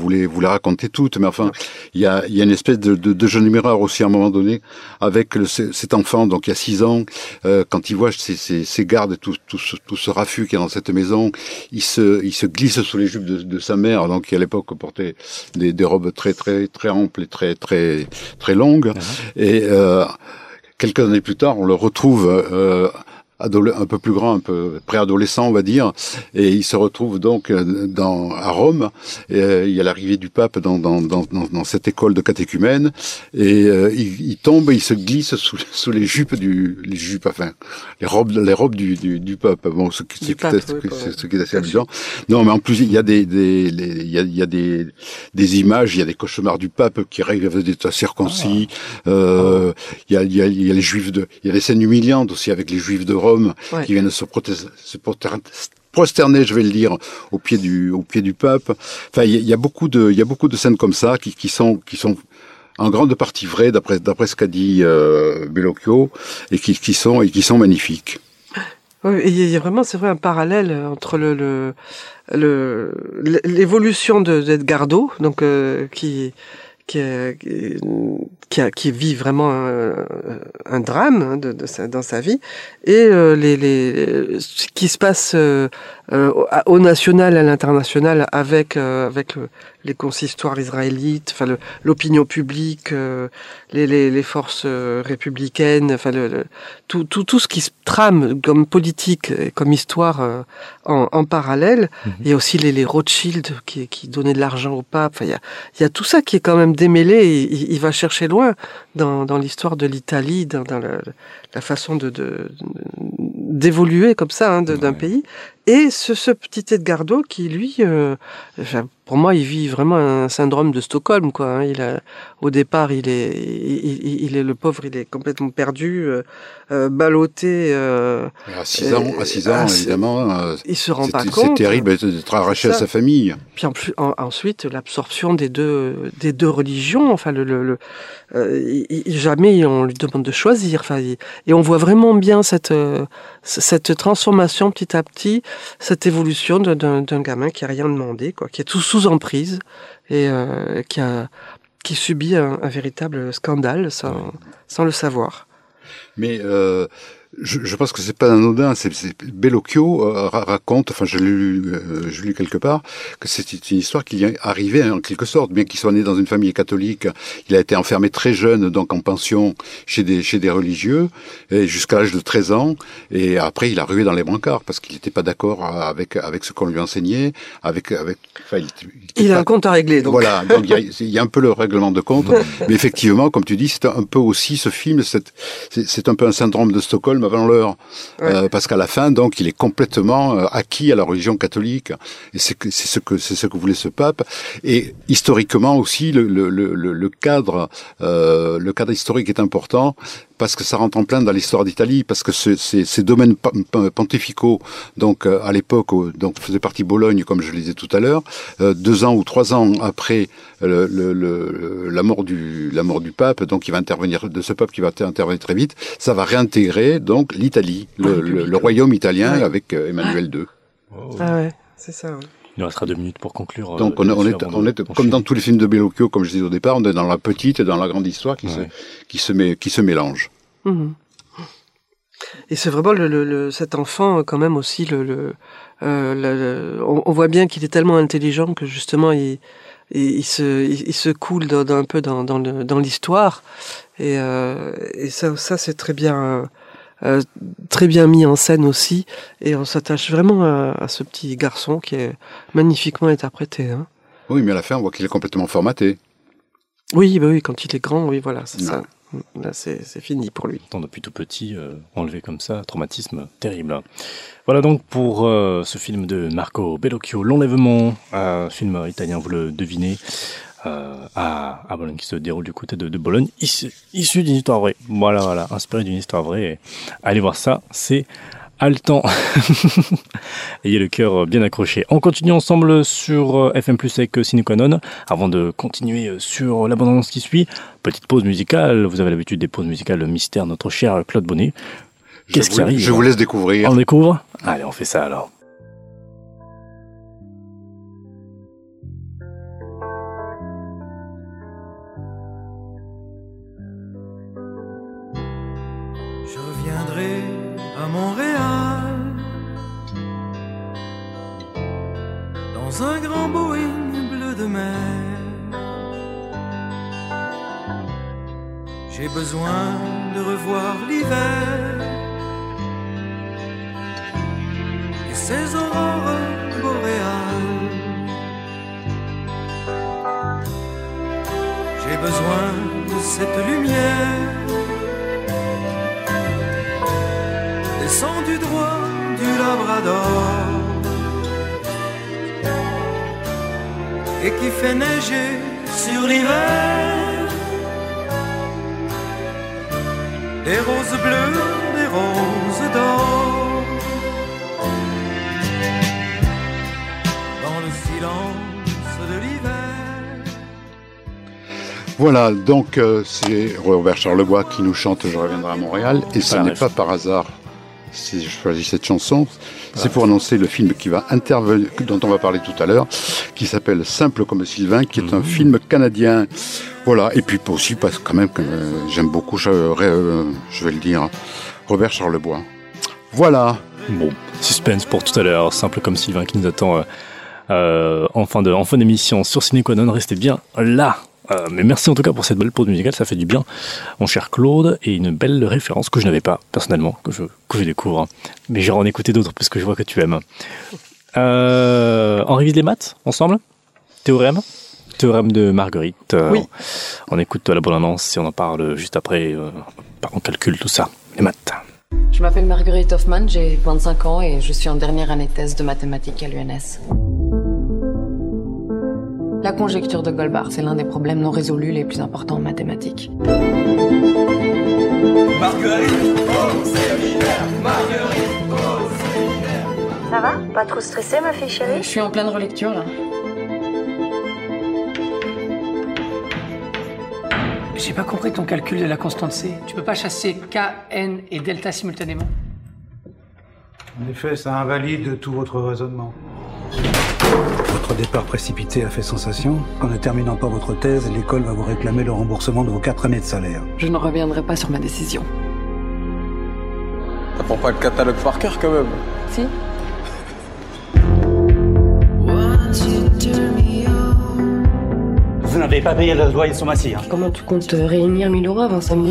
C: raconter toutes, mais enfin, il y a, il y a une espèce de, de, de jeu de miroir aussi à un moment donné avec le, cet enfant, donc il y a six ans, euh, quand il voit ces, ces, ces gardes, tout, tout, ce, tout ce raffut qu'il y a dans cette maison, il se, il se glisse sous les jupes de, de sa mère, donc qui à l'époque portait des, des robes très très très amples et très très très longues, mmh. et euh, quelques années plus tard, on le retrouve. Euh, un peu plus grand, un peu préadolescent, on va dire, et il se retrouve donc dans, à Rome. Et, euh, il y a l'arrivée du pape dans, dans, dans, dans cette école de catéchumène, et euh, il, il tombe et il se glisse sous, sous les jupes du, les jupes, enfin, les robes, les robes du, du, du pape. Bon, ce qui,
B: pape,
C: est,
B: oui,
C: ce, ce qui est assez amusant. Non, mais en plus, il y a des, des, les, il y a, il y a des, des images, il y a des cauchemars du pape qui rêvent d'être circoncis. Ah. Euh, oh. il y a, il y a, il y a les juifs de, il y a des scènes humiliantes aussi avec les juifs de Rome. Ouais. Qui viennent se, proté- se prosterner, je vais le dire, au pied du, au pied du pape. Enfin, il y, y a beaucoup de, il y a beaucoup de scènes comme ça qui, qui sont, qui sont en grande partie vraies d'après, d'après ce qu'a dit euh, Bellocchio, et qui, qui sont, et qui sont magnifiques.
B: Oui, il y a vraiment, c'est vrai, un parallèle entre le, le, le l'évolution de d'Edgardo, donc euh, qui Qui, qui, a, qui vit vraiment un, un drame de, de sa, dans sa vie, et euh, les, les, ce qui se passe euh, euh, au national et à l'international avec, euh, avec le, les consistoires israélites, enfin le, l'opinion publique, euh, les, les, les forces euh, républicaines, enfin le, le, tout, tout, tout ce qui se trame comme politique et comme histoire euh, en, en parallèle. Mmh. Il y a aussi les, les Rothschild qui, qui donnaient de l'argent au pape. Enfin, il y a, il y a tout ça qui est quand même démêlé, et il, il va chercher loin dans, dans l'histoire de l'Italie, dans, dans la, la façon de, de, d'évoluer comme ça hein, de, ouais. d'un pays. Et ce, ce petit Edgardo qui, lui, euh, pour moi, il vit vraiment un syndrome de Stockholm, quoi. Hein. Il a, au départ, il est, il, il, il est le pauvre, il est complètement perdu, euh, euh, ballotté. Euh,
C: à six ans, à six ans, à, évidemment. Euh,
B: il se rend
C: c'est,
B: pas
C: c'est
B: compte.
C: C'est terrible d'être arraché à sa famille.
B: Puis en plus, en, ensuite, l'absorption des deux, des deux religions. Enfin, le, le, le euh, il, jamais on lui demande de choisir. Enfin, il, et on voit vraiment bien cette, euh, cette transformation petit à petit, cette évolution de, d'un, d'un gamin qui a rien demandé, quoi, qui est tout sous emprise et euh, qui a, qui subit un, un véritable scandale sans, oui. sans le savoir.
C: Mais euh, je, je pense que c'est pas anodin. C'est, c'est Bellocchio euh, raconte, enfin je l'ai lu, euh, je l'ai lu quelque part, que c'est une histoire qui est arrivée en quelque sorte, bien qu'il soit né dans une famille catholique. Il a été enfermé très jeune, donc en pension chez des chez des religieux, et jusqu'à l'âge de treize ans. Et après, il a rué dans les brancards parce qu'il n'était pas d'accord avec avec ce qu'on lui enseignait, avec avec. Enfin, il,
B: il, il a pas, un compte à régler. Donc.
C: Voilà, donc il y a, il y a un peu le règlement de compte. Mais effectivement, comme tu dis, c'est un peu aussi ce film, c'est c'est, c'est un peu un syndrome de Stockholm avant l'heure, ouais. euh, parce qu'à la fin, donc, il est complètement euh, acquis à la religion catholique, et c'est, que, c'est ce que c'est ce que voulait ce pape. Et historiquement aussi, le, le, le, le cadre, euh, le cadre historique est important. Parce que ça rentre en plein dans l'histoire d'Italie, parce que ce, ces, ces domaines pontificaux, donc euh, à l'époque, donc faisait partie Bologne, comme je le disais tout à l'heure, euh, deux ans ou trois ans après le, le, le, la mort du la mort du pape, donc il va intervenir de ce pape qui va intervenir très vite, ça va réintégrer donc l'Italie, le, le, le royaume italien ouais. avec euh, Emmanuel deux.
B: Oh. Ah ouais, c'est ça. Ouais.
A: Il nous restera deux minutes pour conclure.
C: Donc on, on est, on est comme dans tous les films de Bellocchio, comme je disais au départ, on est dans la petite et dans la grande histoire qui ouais. se qui se met, qui se mélange.
B: Mmh. Et c'est vraiment le, le, le cet enfant quand même aussi le, le, euh, le, le on, on voit bien qu'il est tellement intelligent que justement il il, il se il, il se coule dans, dans un peu dans dans, le, dans l'histoire et euh, et ça ça c'est très bien. Euh, très bien mis en scène aussi, et on s'attache vraiment à, à ce petit garçon qui est magnifiquement interprété. Hein.
C: Oui, mais à la fin, on voit qu'il est complètement formaté.
B: Oui, bah oui, quand il est grand, oui, voilà, c'est non. ça. Là, c'est, c'est fini pour lui.
A: Tant depuis tout petit, euh, enlevé comme ça, traumatisme terrible. Voilà donc pour euh, ce film de Marco Bellocchio, L'Enlèvement, un film italien, vous le devinez. Euh, à, à Bologne, qui se déroule du côté de, de Bologne, issu, issu d'une histoire vraie. Voilà, voilà, inspiré d'une histoire vraie. Et allez voir ça, c'est haletant. Ayez le cœur bien accroché. On continue ensemble sur F M plus avec Sine Qua Non. Avant de continuer sur l'abondance qui suit, petite pause musicale. Vous avez l'habitude des pauses musicales, le mystère, notre cher Claude Bonnet. Qu'est-ce
C: je
A: qui
C: vous,
A: arrive?
C: Je vous laisse découvrir.
A: On découvre? Allez, on fait ça alors.
Q: à Montréal, dans un grand Boeing bleu de mer. J'ai besoin de revoir l'hiver et ses aurores boréales. J'ai besoin de cette lumière descendue droit du Labrador et qui fait neiger sur l'hiver des roses bleues, des roses d'or. Dans le silence de l'hiver.
C: Voilà, donc euh, c'est Robert Charlebois qui nous chante Je reviendrai à Montréal, et ce n'est pas par hasard si je choisis cette chanson, c'est pour annoncer le film qui va intervenir, dont on va parler tout à l'heure, qui s'appelle Simple comme Sylvain, qui est un film canadien. Voilà, et puis aussi parce que quand même que euh, j'aime beaucoup, je, euh, je vais le dire, Robert Charlebois. Voilà.
A: Bon, suspense pour tout à l'heure, Simple comme Sylvain qui nous attend euh, euh, en fin de, en fin d'émission sur Ciné Quanon. Restez bien là. Euh, mais merci en tout cas pour cette belle pause musicale, ça fait du bien, mon cher Claude, et une belle référence que je n'avais pas personnellement, que je, que je découvre. Mais j'irai en écouter d'autres puisque je vois que tu aimes. Euh, on révise les maths ensemble. Théorème Théorème de Marguerite. Euh,
B: oui.
A: On, on écoute la bonne annonce et on en parle juste après. Euh, on calcule tout ça, les maths.
R: Je m'appelle Marguerite Hoffman, j'ai vingt-cinq ans et je suis en dernière année de thèse de mathématiques à l'U N S. La conjecture de Goldbach, c'est l'un des problèmes non résolus les plus importants en mathématiques.
Q: Marguerite, oh, c'est l'hiver. Marguerite, oh, c'est l'hiver.
K: Ça va? Pas trop stressée, ma fille chérie?
R: Je suis en pleine relecture, là.
S: J'ai pas compris ton calcul de la constante C. Tu peux pas chasser K, N et delta simultanément?
T: En effet, ça invalide tout votre raisonnement. Votre départ précipité a fait sensation. En ne terminant pas votre thèse, l'école va vous réclamer le remboursement de vos quatre années de salaire.
R: Je ne reviendrai pas sur ma décision.
U: T'apprends pas le catalogue par cœur quand même?
R: Si.
N: Vous n'avez pas payé le loyer sur ma scie, hein.
R: Comment tu comptes réunir mille euros avant samedi?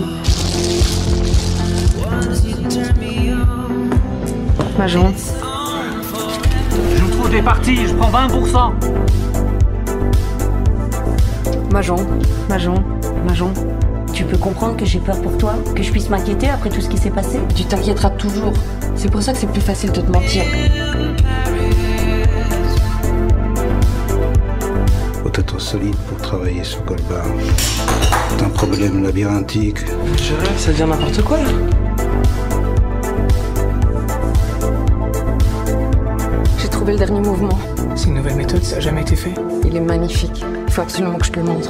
R: Majon.
S: Je me trouve des parties, je prends vingt pour cent.
R: Majon, Majon, Majon.
L: Tu peux comprendre que j'ai peur pour toi, que je puisse m'inquiéter après tout ce qui s'est passé?
R: Tu t'inquiéteras toujours. C'est pour ça que c'est plus facile de te mentir.
T: Faut être solide pour travailler sur Goldbach. C'est un problème labyrinthique.
B: Je rêve, ça devient n'importe quoi, là.
R: J'ai trouvé le dernier mouvement.
S: C'est une nouvelle méthode, ça n'a jamais été fait.
R: Il est magnifique. Il faut absolument que je te le montre.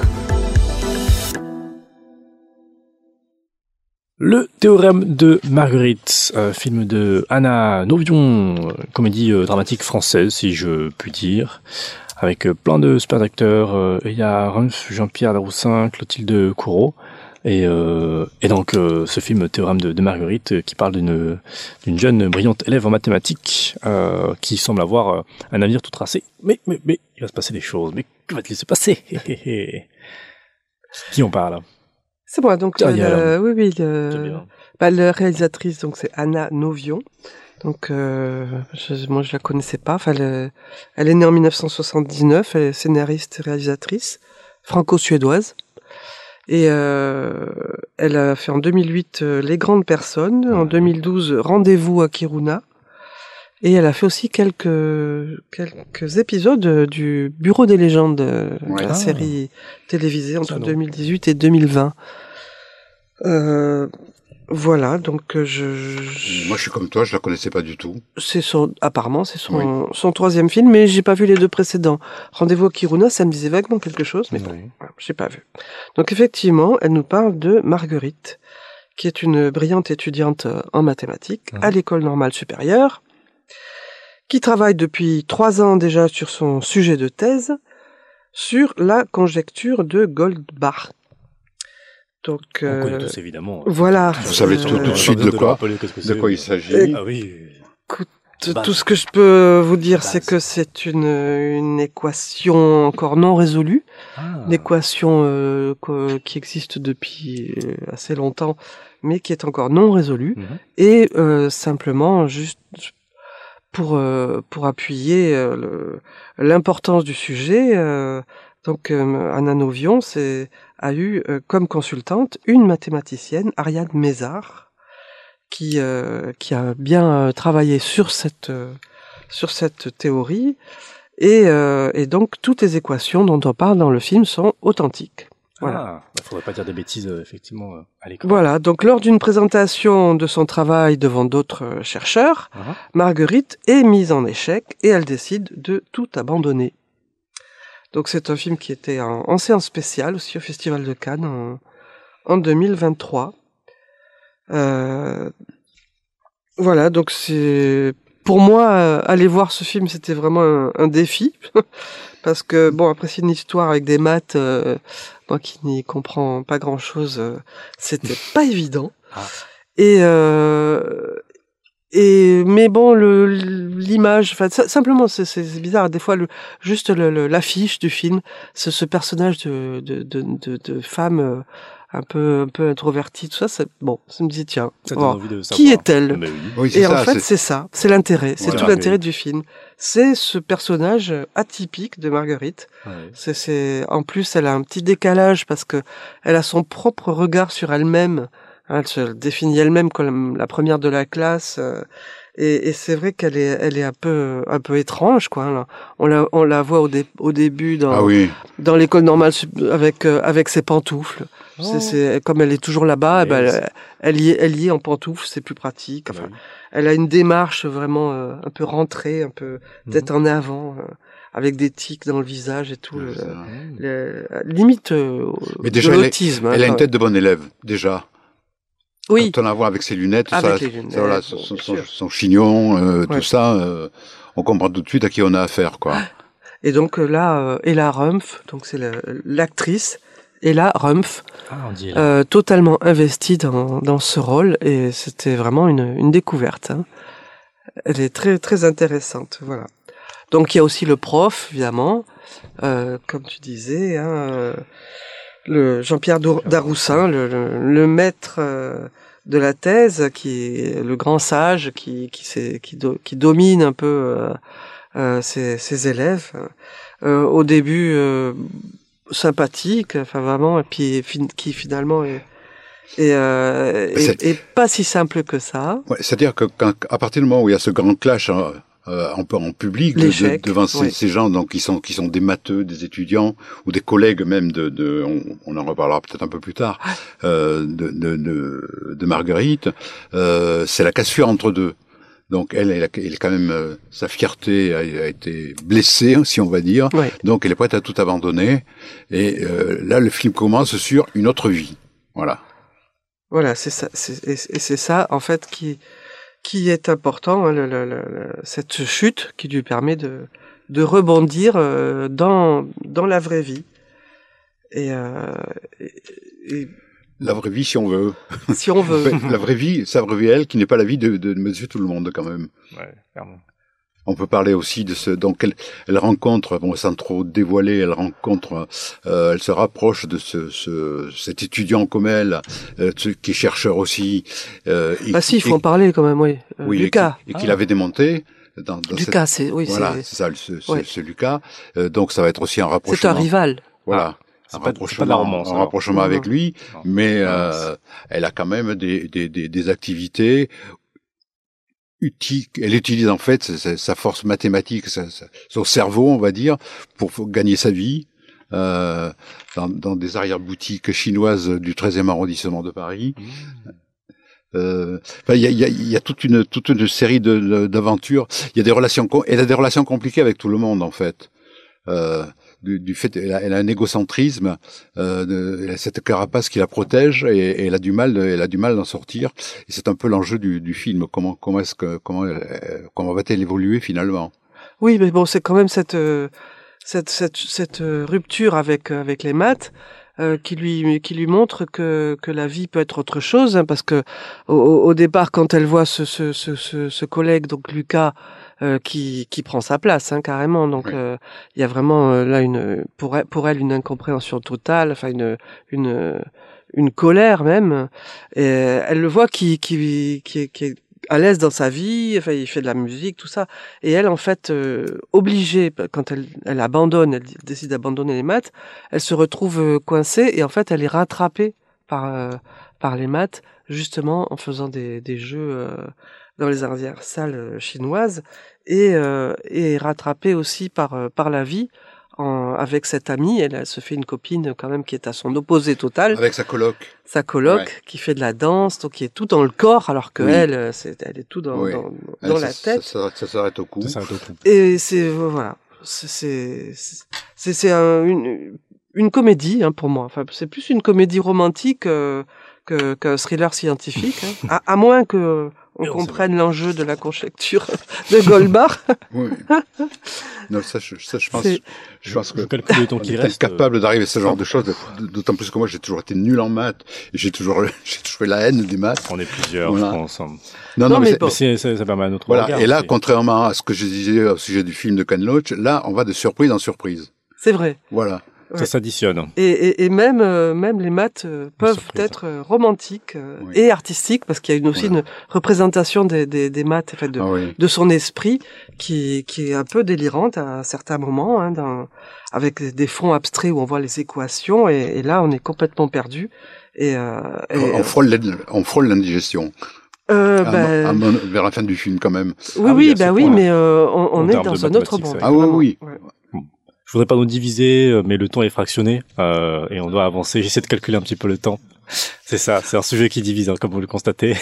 A: Le théorème de Marguerite, euh, film de Anna Novion, euh, comédie euh, dramatique française, si je puis dire, avec euh, plein de super acteurs. Euh, il y a Runf, Jean-Pierre Daroussin, Clotilde Courreau, et, euh, et donc euh, ce film Théorème de, de Marguerite, euh, qui parle d'une d'une jeune brillante élève en mathématiques euh, qui semble avoir euh, un avenir tout tracé. Mais, mais, mais, il va se passer des choses. Mais que va-t-il se passer? Qui on parle?
B: C'est moi, donc
A: Ah,
B: le,
A: y a
B: le- oui, oui, le, bah, le réalisatrice, donc c'est Anna Novion. Donc euh, je, moi je la connaissais pas. Enfin, le- elle est née en mille neuf cent soixante-dix-neuf, elle est scénariste et réalisatrice franco-suédoise. Et euh, elle a fait en deux mille huit euh, Les Grandes Personnes, en deux mille douze Rendez-vous à Kiruna. Et elle a fait aussi quelques quelques épisodes du Bureau des légendes, euh,
C: Ouais.
B: la
C: Ah.
B: série télévisée entre
C: Ah non.
B: deux mille dix-huit et deux mille vingt. Euh, voilà, donc euh, je, je-
C: Moi, je suis comme toi, je la connaissais pas du tout.
B: c'est son apparemment c'est son son troisième film, mais j'ai pas vu les deux précédents. Rendez-vous à Kiruna, ça me disait vaguement quelque chose, mais bon, voilà, j'ai pas vu. Donc effectivement, elle nous parle de Marguerite, qui est une brillante étudiante euh, en mathématiques à l'école normale supérieure, qui travaille depuis trois ans déjà sur son sujet de thèse, sur la conjecture de Goldbach. Donc,
A: on connaît
B: euh,
A: tous évidemment.
B: Voilà.
C: Vous savez tout, tout de suite de quoi, de quoi il s'agit.
A: Ah oui.
B: Écoute, tout ce que je peux vous dire, c'est que c'est une, une équation encore non résolue, ah. une équation euh, qui existe depuis assez longtemps, mais qui est encore non résolue, mmh. et euh, simplement juste pour euh, pour appuyer euh, le, l'importance du sujet. Euh, donc euh, Anna Novion c'est, a eu euh, comme consultante une mathématicienne, Ariadne Mézard, qui euh, qui a bien euh, travaillé sur cette euh, sur cette théorie, et euh, et donc toutes les équations dont on parle dans le film sont authentiques. Voilà.
A: Ah, faudrait pas dire des bêtises, euh, effectivement, euh, à l'écran.
B: Voilà. Donc, lors d'une présentation de son travail devant d'autres euh, chercheurs, uh-huh. Marguerite est mise en échec et elle décide de tout abandonner. Donc, c'est un film qui était en, en séance spéciale aussi au Festival de Cannes en, en deux mille vingt-trois. Euh, voilà. Donc, c'est, pour moi, euh, aller voir ce film, c'était vraiment un, un défi. Parce que, bon, après, c'est une histoire avec des maths, euh, moi qui n'y comprends pas grand-chose, euh, c'était pas évident. Ah. Et, euh, et, mais bon, le, l'image, enfin, simplement, c'est, c'est bizarre. Des fois, le, juste le, le, l'affiche du film, c'est ce personnage de, de, de, de, de femme, euh, un peu un peu introvertie, tout ça, c'est bon, ça me dit tiens, oh, qui est-elle? Oui. Oui, c'est et ça, en fait c'est... c'est ça, c'est l'intérêt, c'est voilà, tout l'intérêt oui. du film, c'est ce personnage atypique de Marguerite. Ouais. C'est, c'est en plus elle a un petit décalage parce que elle a son propre regard sur elle-même, hein, elle se définit elle-même comme la première de la classe. Euh, Et, et c'est vrai qu'elle est, elle est un peu, un peu étrange, quoi. Là. On la, on la voit au, dé, au début dans, ah oui. dans l'école normale avec, euh, avec ses pantoufles. Oh. C'est, c'est, comme elle est toujours là-bas, ben, elle, elle y est, elle y est en pantoufles, c'est plus pratique. Enfin, oui. Elle a une démarche vraiment euh, un peu rentrée, un peu mmh. tête en avant, euh, avec des tics dans le visage et tout. Le, le, le, limite euh,
C: Mais déjà,
B: de l'autisme.
C: Elle, hein, elle a une tête de bonne élève, déjà.
B: Oui.
C: Quand on la voit avec ses lunettes,
B: avec
C: ça,
B: les lunettes,
C: ça, voilà,
B: bon,
C: son, son, son chignon, euh,
B: ouais.
C: tout ça, euh, on comprend tout de suite à qui on a affaire, quoi.
B: Et donc là, euh, Ella Rumpf, donc c'est la, l'actrice Ella Rumpf, ah, euh, totalement investie dans, dans ce rôle, et c'était vraiment une, une découverte. Hein. Elle est très très intéressante, voilà. Donc il y a aussi le prof, évidemment, euh, comme tu disais, hein, le Jean-Pierre Daroussin, le, le, le maître euh, de la thèse, qui est le grand sage, qui qui, qui, do, qui domine un peu euh, euh, ses, ses élèves. Euh, au début euh, sympathique, enfin vraiment, et puis fin, qui finalement est et, euh, est, est pas si simple que ça.
C: Ouais, c'est-à-dire que quand, à partir du moment où il y a ce grand clash, hein, Euh, un peu en public de, de, devant ces, oui. ces gens donc qui sont qui sont des matheux, des étudiants ou des collègues même de, de on, on en reparlera peut-être un peu plus tard euh, de, de, de de Marguerite. Euh, c'est la cassure entre deux. Donc elle, elle, a, elle est quand même euh, sa fierté a, a été blessée, si on va dire. Oui. Donc elle est prête à tout abandonner. Et euh, là, le film commence sur une autre vie. Voilà.
B: Voilà, c'est ça. C'est, et, et c'est ça en fait qui qui est important, hein, le, le, le, cette chute qui lui permet de, de rebondir euh, dans, dans la vraie vie. Et, euh, et, et...
C: La vraie vie, si on veut.
B: Si on veut.
C: La vraie vie, sa vraie vie, elle, qui n'est pas la vie de, de Monsieur Tout-le-Monde, quand même.
A: Ouais, clairement.
C: On peut parler aussi de ce, donc elle, elle rencontre, bon, sans trop dévoiler, elle rencontre, euh, elle se rapproche de ce, ce cet étudiant comme elle, euh, qui est chercheur aussi.
B: Euh, bah et, si, il faut et, en parler quand même, oui. Euh,
C: oui
B: Lucas.
C: Et, et qu'il ah. avait démonté. Dans, dans
B: Lucas,
C: cette,
B: c'est, oui,
C: voilà,
B: c'est.
C: c'est ça, ce, ce,
B: ouais.
C: ce Lucas. Euh, donc ça va être aussi un rapprochement.
B: C'est un rival.
C: Voilà.
A: Ah. C'est un pas, rapprochement, pas romance,
C: un rapprochement avec lui, non. mais euh, elle a quand même des, des, des, des activités utile, elle utilise en fait sa, sa force mathématique, sa, sa, son cerveau, on va dire, pour, pour gagner sa vie euh, dans, dans des arrière-boutiques chinoises du treizième arrondissement de Paris. Mmh. Euh, enfin, il y a, y a, y a toute une toute une série de, de, d'aventures. Il y a des relations, elle a des relations compliquées avec tout le monde en fait. Euh, du, du fait, elle a, elle a un égocentrisme, euh, de, elle a cette carapace qui la protège et, et elle a du mal, elle a du mal d'en sortir. Et c'est un peu l'enjeu du, du film. Comment, comment est-ce que, comment, elle, comment va-t-elle évoluer finalement?
B: Oui, mais bon, c'est quand même cette, cette, cette, cette rupture avec avec les maths euh, qui lui qui lui montre que que la vie peut être autre chose, hein, parce que au, au départ, quand elle voit ce ce ce ce, ce collègue, donc Lucas, euh, qui qui prend sa place, hein, carrément. Donc il oui. euh, y a vraiment euh, là une pour elle, pour elle une incompréhension totale, enfin une une une colère même. Et elle le voit qui qui qui qui est à l'aise dans sa vie, enfin il fait de la musique, tout ça, et elle en fait euh, obligée, quand elle elle abandonne, elle décide d'abandonner les maths, elle se retrouve euh, coincée et en fait elle est rattrapée par euh, par les maths justement en faisant des des jeux euh, dans les arrières salles chinoises et euh, et rattrapée aussi par euh, par la vie. En, avec cette amie, elle, elle se fait une copine quand même qui est à son opposé total.
C: Avec sa coloc.
B: Sa coloc, ouais. qui fait de la danse, donc qui est tout dans le corps, alors que oui. elle, c'est, elle est tout dans, oui. dans, dans elle, la ça, tête.
C: Ça, ça, ça s'arrête au cou.
A: Ça s'arrête au cou.
B: Et c'est, voilà. C'est, c'est, c'est, c'est un, une, une comédie, hein, pour moi. Enfin, c'est plus une comédie romantique, euh, que, qu'un thriller scientifique, hein. à, à moins que, on non, comprenne l'enjeu de la conjecture de Goldbach.
C: Oui. Non, ça, je, ça, je pense,
A: c'est...
C: je pense que
A: je calcule le temps qui reste.
C: Capable d'arriver à ce genre de choses, d'autant plus que moi, j'ai toujours été nul en maths, et j'ai toujours, j'ai toujours eu la haine des maths.
A: On est plusieurs, voilà. Je pense.
C: Non, non,
A: non mais,
C: mais,
A: mais c'est, c'est, ça permet à notre
C: voilà.
A: regard.
C: Et là,
A: c'est...
C: contrairement à ce que je disais au sujet du film de Ken Loach, là, on va de surprise en surprise.
B: C'est vrai.
C: Voilà.
A: Ça ouais. s'additionne.
B: Et, et, et même, euh, même les maths euh, peuvent être euh, romantiques euh, oui. et artistiques, parce qu'il y a une, aussi voilà. une représentation des, des, des maths, en fait, de, ah oui. de son esprit, qui, qui est un peu délirante à certains moments, hein, dans, avec des fonds abstraits où on voit les équations, et, et là, on est complètement perdu. Et, euh, et
C: on, frôle on frôle l'indigestion.
B: Euh,
C: à,
B: ben...
C: à, à, vers la fin du film, quand même.
B: Oui, ah, oui, bah oui, mais euh, on, on est dans un autre monde.
C: Ah oui, oui. Ouais.
A: Je voudrais pas nous diviser, mais le temps est fractionné euh, et on doit avancer. J'essaie de calculer un petit peu le temps. C'est ça, c'est un sujet qui divise, hein, comme vous le constatez.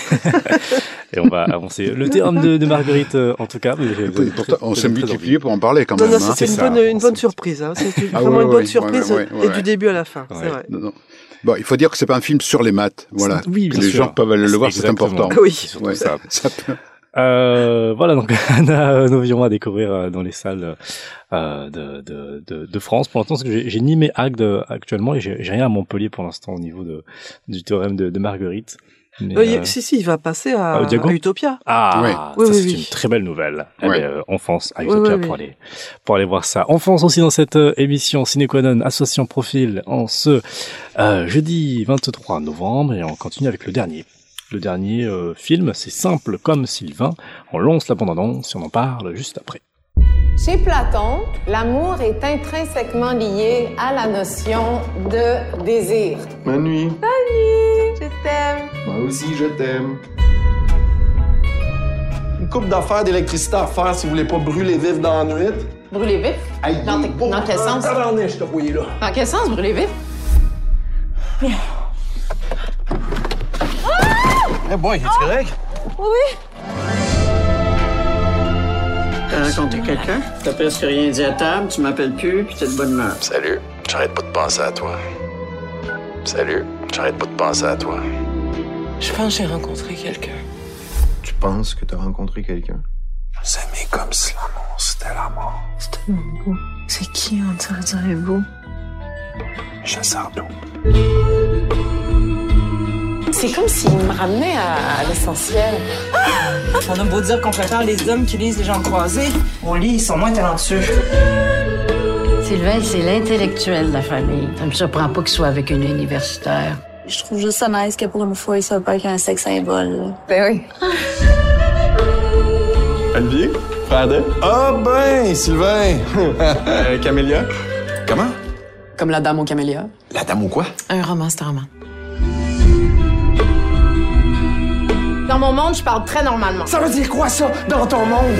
A: Et on va avancer. Le terme de, de Marguerite, euh, en tout cas.
C: Vous, pourtant, on s'est multiplié pour en parler quand
B: non,
C: même.
B: Non,
C: hein.
B: c'est, c'est une, bonne, une bonne surprise. Hein. C'est une, ah, vraiment ouais, une bonne ouais, surprise ouais, ouais, ouais, et ouais. du début à la fin. Ouais. C'est vrai.
C: Non, non. Bon, il faut dire que c'est pas un film sur les maths. Voilà.
A: Oui, bien
C: les
A: sûr.
C: gens peuvent aller le
A: c'est
C: voir, c'est important.
B: Oui,
A: c'est ouais. ça. ça peut... Euh, voilà, donc Anna Novillon à découvrir dans les salles euh, de, de, de, de France. Pour l'instant, parce que j'ai, j'ai ni mes actes actuellement et j'ai, j'ai rien à Montpellier pour l'instant au niveau de, du théorème de, de Marguerite.
B: Mais, euh, euh, si, si, il va passer à, à, à Utopia.
A: Ah,
B: oui.
A: ça
B: oui,
A: c'est
B: oui,
A: une
B: oui.
A: très belle nouvelle. Elle
C: oui.
A: est euh, en France à Utopia
B: oui, oui,
A: pour
B: oui.
A: aller pour aller voir ça. En France aussi dans cette euh, émission Ciné Qua Non Association Profil en ce euh, jeudi vingt-trois novembre et on continue avec le dernier. Le dernier euh, film, c'est Simple comme Sylvain. On lance la bande-annonce et on en parle juste après.
D: Chez Platon, l'amour est intrinsèquement lié à la notion de désir.
U: Ma nuit.
D: Salut, je t'aime.
U: Moi aussi, je t'aime. Une couple d'affaires d'électricité à faire si vous voulez pas brûler vif dans la nuit.
D: Brûler vif?
U: Aïe,
D: dans, t- dans quel sens?
U: Je te voyais là.
D: Dans quel sens, brûler vif?
U: Viens. Eh hey boy, es-tu
D: oh!
U: correct?
D: Oui, oui.
V: T'as rencontré quelqu'un? T'as presque rien dit à table, tu m'appelles plus, puis t'es de bonne humeur.
W: Salut, j'arrête pas de penser à toi. Salut, j'arrête pas de penser à toi.
V: Je pense que j'ai rencontré quelqu'un.
U: Tu penses que t'as rencontré quelqu'un?
W: S'aimer comme si l'amour, c'était la mort.
V: C'est tellement beau. C'est qui, on dirait beau?
W: Michel Sardou.
D: C'est comme s'il me ramenait à, à l'essentiel.
X: Ah! On a beau dire qu'on préfère les hommes qui lisent les gens croisés. Au lit, ils sont moins talentueux.
L: Sylvain, c'est l'intellectuel de la famille. Ça me surprend pas qu'il soit avec une universitaire.
M: Je trouve juste ça nice que pour une fois, il soit pas qu'un sexe symbole.
D: Ben oui.
U: Olivier? Frère de? Ah ben, Sylvain! euh, Camélia? Comment?
R: Comme la dame aux camélias.
U: La dame ou quoi?
R: Un roman, c'est un roman.
D: Dans mon monde, je parle très normalement.
U: Ça veut dire quoi, ça, dans ton monde?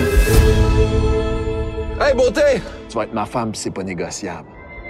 U: Hey, beauté! Tu vas être ma femme, pis c'est pas négociable.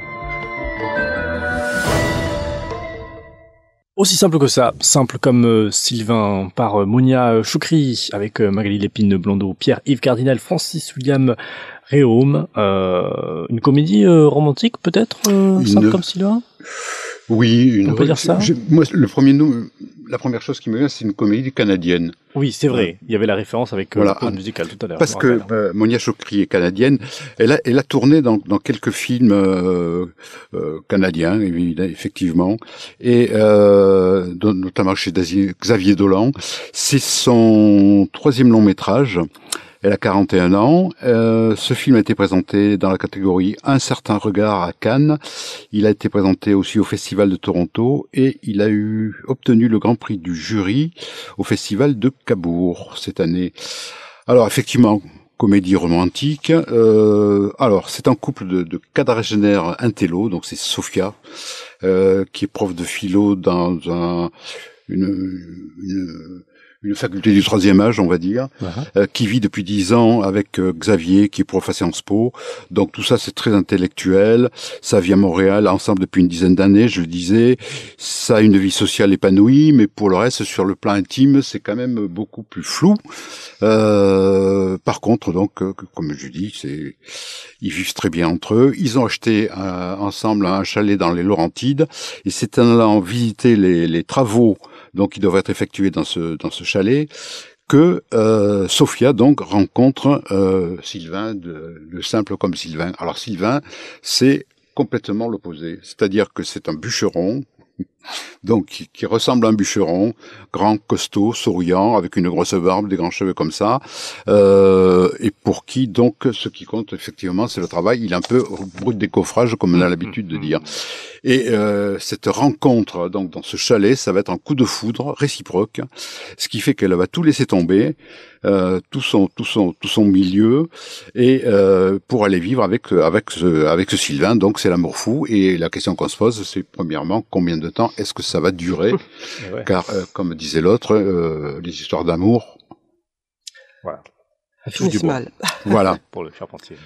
A: Aussi simple que ça, simple comme euh, Sylvain, par euh, Mounia Choukri, avec euh, Magali Lépine Blondeau, Pierre-Yves Cardinal, Francis William Réaume. Euh, une comédie euh, romantique, peut-être, euh, simple
C: une...
A: comme Sylvain?
C: Oui, une...
A: On peut dire ça.
C: Moi, le premier, la première chose qui me vient, c'est une comédie canadienne.
A: Oui, c'est vrai. Il y avait la référence avec euh,
C: voilà.
A: le musical tout à l'heure.
C: Parce que euh, Monia Chokri est canadienne. Elle a, elle a tourné dans, dans quelques films euh, euh, canadiens, effectivement, et euh, notamment chez Xavier Dolan. C'est son troisième long métrage. Elle a quarante et un ans. Euh, ce film a été présenté dans la catégorie Un certain regard à Cannes. Il a été présenté aussi au Festival de Toronto et il a eu obtenu le grand prix du jury au Festival de Cabourg cette année. Alors effectivement, comédie romantique. Euh, alors c'est un couple de, de quadragénaires intello, donc c'est Sophia euh, qui est prof de philo dans un, une, une une faculté du troisième âge, on va dire, uh-huh. euh, qui vit depuis dix ans avec euh, Xavier, qui est prof à Sciences Po. Donc tout ça, c'est très intellectuel. Ça vit à Montréal, ensemble depuis une dizaine d'années, je le disais. Ça a une vie sociale épanouie, mais pour le reste, sur le plan intime, c'est quand même beaucoup plus flou. Euh, par contre, donc, euh, comme je dis, c'est, ils vivent très bien entre eux. Ils ont acheté euh, ensemble un chalet dans les Laurentides, et c'est en allant visiter les, les travaux donc qui devrait être effectué dans ce dans ce chalet, que euh, Sophia donc rencontre euh, Sylvain, de, le simple comme Sylvain. Alors Sylvain, c'est complètement l'opposé, c'est-à-dire que c'est un bûcheron, donc qui, qui ressemble à un bûcheron, grand, costaud, souriant, avec une grosse barbe, des grands cheveux comme ça, euh, et pour qui donc ce qui compte effectivement c'est le travail. Il est un peu brut décoffrage comme on a l'habitude de dire. Et euh, cette rencontre donc dans ce chalet, ça va être un coup de foudre réciproque, ce qui fait qu'elle va tout laisser tomber, euh, tout son tout son tout son milieu, et euh, pour aller vivre avec avec ce avec ce Sylvain. Donc c'est l'amour fou. Et la question qu'on se pose, c'est premièrement combien de temps est-ce que ça va durer, ouais. Car euh, comme disait l'autre, euh, les histoires d'amour,
A: voilà,
B: finissent mal.
C: Voilà.
A: Pour le charpentier.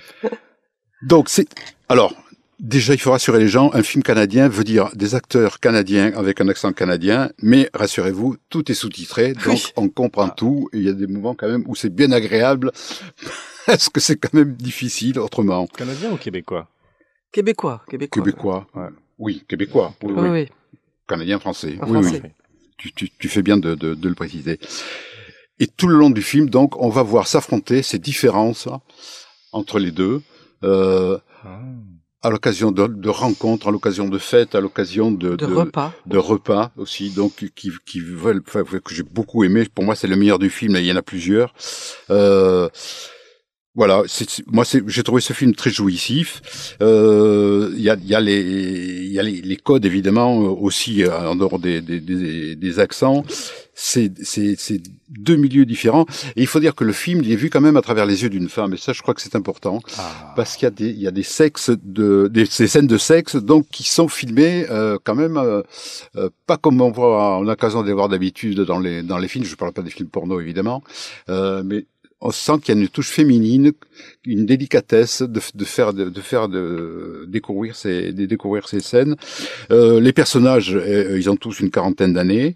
C: Donc c'est alors. Déjà, il faut rassurer les gens, un film canadien veut dire des acteurs canadiens avec un accent canadien, mais rassurez-vous, tout est sous-titré, donc oui. On comprend ah. tout, et il y a des moments quand même où c'est bien agréable, parce que c'est quand même difficile autrement.
A: Canadien ou québécois?
B: Québécois, québécois.
C: Québécois, ouais. Oui, québécois, oui,
B: oui.
C: oui.
B: oui.
C: Canadien, français,
B: en
C: oui,
B: français.
C: oui. Tu, tu, tu fais bien de, de, de le préciser. Et tout le long du film, donc, on va voir s'affronter ces différences entre les deux, euh, ah. à l'occasion de, de rencontres, à l'occasion de fêtes, à l'occasion de,
B: de, de repas,
C: de repas aussi, donc qui qui veulent, enfin, que j'ai beaucoup aimé. Pour moi, c'est le meilleur du film. Et il y en a plusieurs. Euh, voilà, c'est, moi, c'est, j'ai trouvé ce film très jouissif. Euh, il y a, il y a les, il y a les, les codes évidemment aussi en dehors des, des, des, des accents. C'est, c'est, c'est deux milieux différents. Et il faut dire que le film, il est vu quand même à travers les yeux d'une femme. Et ça, je crois que c'est important. Ah. Parce qu'il y a des, il y a des sexes de, des, des scènes de sexe, donc, qui sont filmées, euh, quand même, euh, euh, pas comme on voit en occasion de les voir d'habitude dans les, dans les films. Je parle pas des films porno, évidemment. Euh, mais, on sent qu'il y a une touche féminine, une délicatesse de, de faire, de, de faire, de découvrir ces, de découvrir ces scènes. Euh, les personnages, euh, ils ont tous une quarantaine d'années.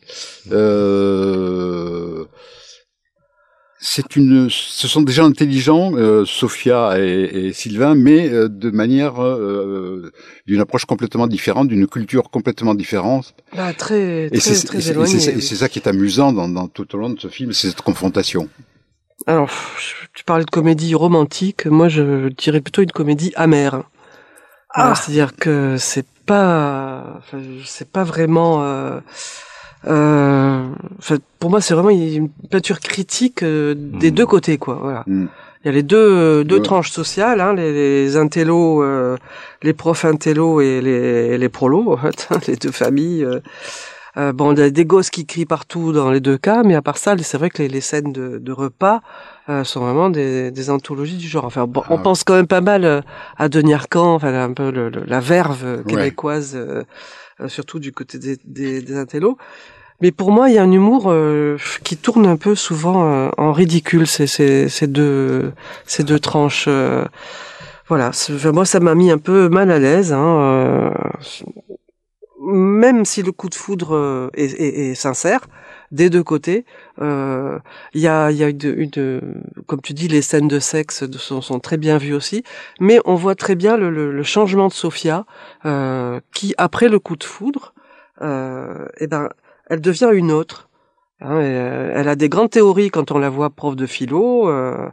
C: Euh, c'est une, ce sont des gens intelligents, euh, Sophia et, et Sylvain, mais euh, de manière, euh, d'une approche complètement différente, d'une culture complètement différente.
B: Bah, très, très,
C: et c'est,
B: très
C: et
B: éloigné.
C: Et c'est, et c'est ça qui est amusant dans, dans tout au long de ce film, c'est cette confrontation.
B: Alors, tu parlais de comédie romantique, moi je dirais plutôt une comédie amère. Ah. Alors, c'est-à-dire que c'est pas, enfin, c'est pas vraiment. Euh, euh, enfin, pour moi, c'est vraiment une peinture critique euh, des mmh. deux côtés, quoi. Voilà. Mmh. Il y a les deux deux ouais. tranches sociales, hein, les, les intellos, euh, les profs intellos et les les prolos, en fait, les deux familles. Euh, Euh, bon, il y a des gosses qui crient partout dans les deux cas, mais à part ça, c'est vrai que les, les scènes de, de repas euh, sont vraiment des, des anthologies du genre. Enfin, bon, on ah. pense quand même pas mal euh, à Denis Arcand, enfin un peu le, le, la verve québécoise, ouais. euh, surtout du côté des, des, des intellos. Mais pour moi, il y a un humour euh, qui tourne un peu souvent euh, en ridicule. Ces, ces, ces deux, ces deux tranches. Euh, voilà. Enfin, moi, ça m'a mis un peu mal à l'aise. Hein, euh, même si le coup de foudre est, est, est sincère des deux côtés, euh, il y a, il y a une, une, comme tu dis, les scènes de sexe sont, sont très bien vues aussi, mais on voit très bien le, le, le changement de Sophia, euh, qui après le coup de foudre, euh, eh ben elle devient une autre. Hein, et, euh, elle a des grandes théories quand on la voit prof de philo, euh,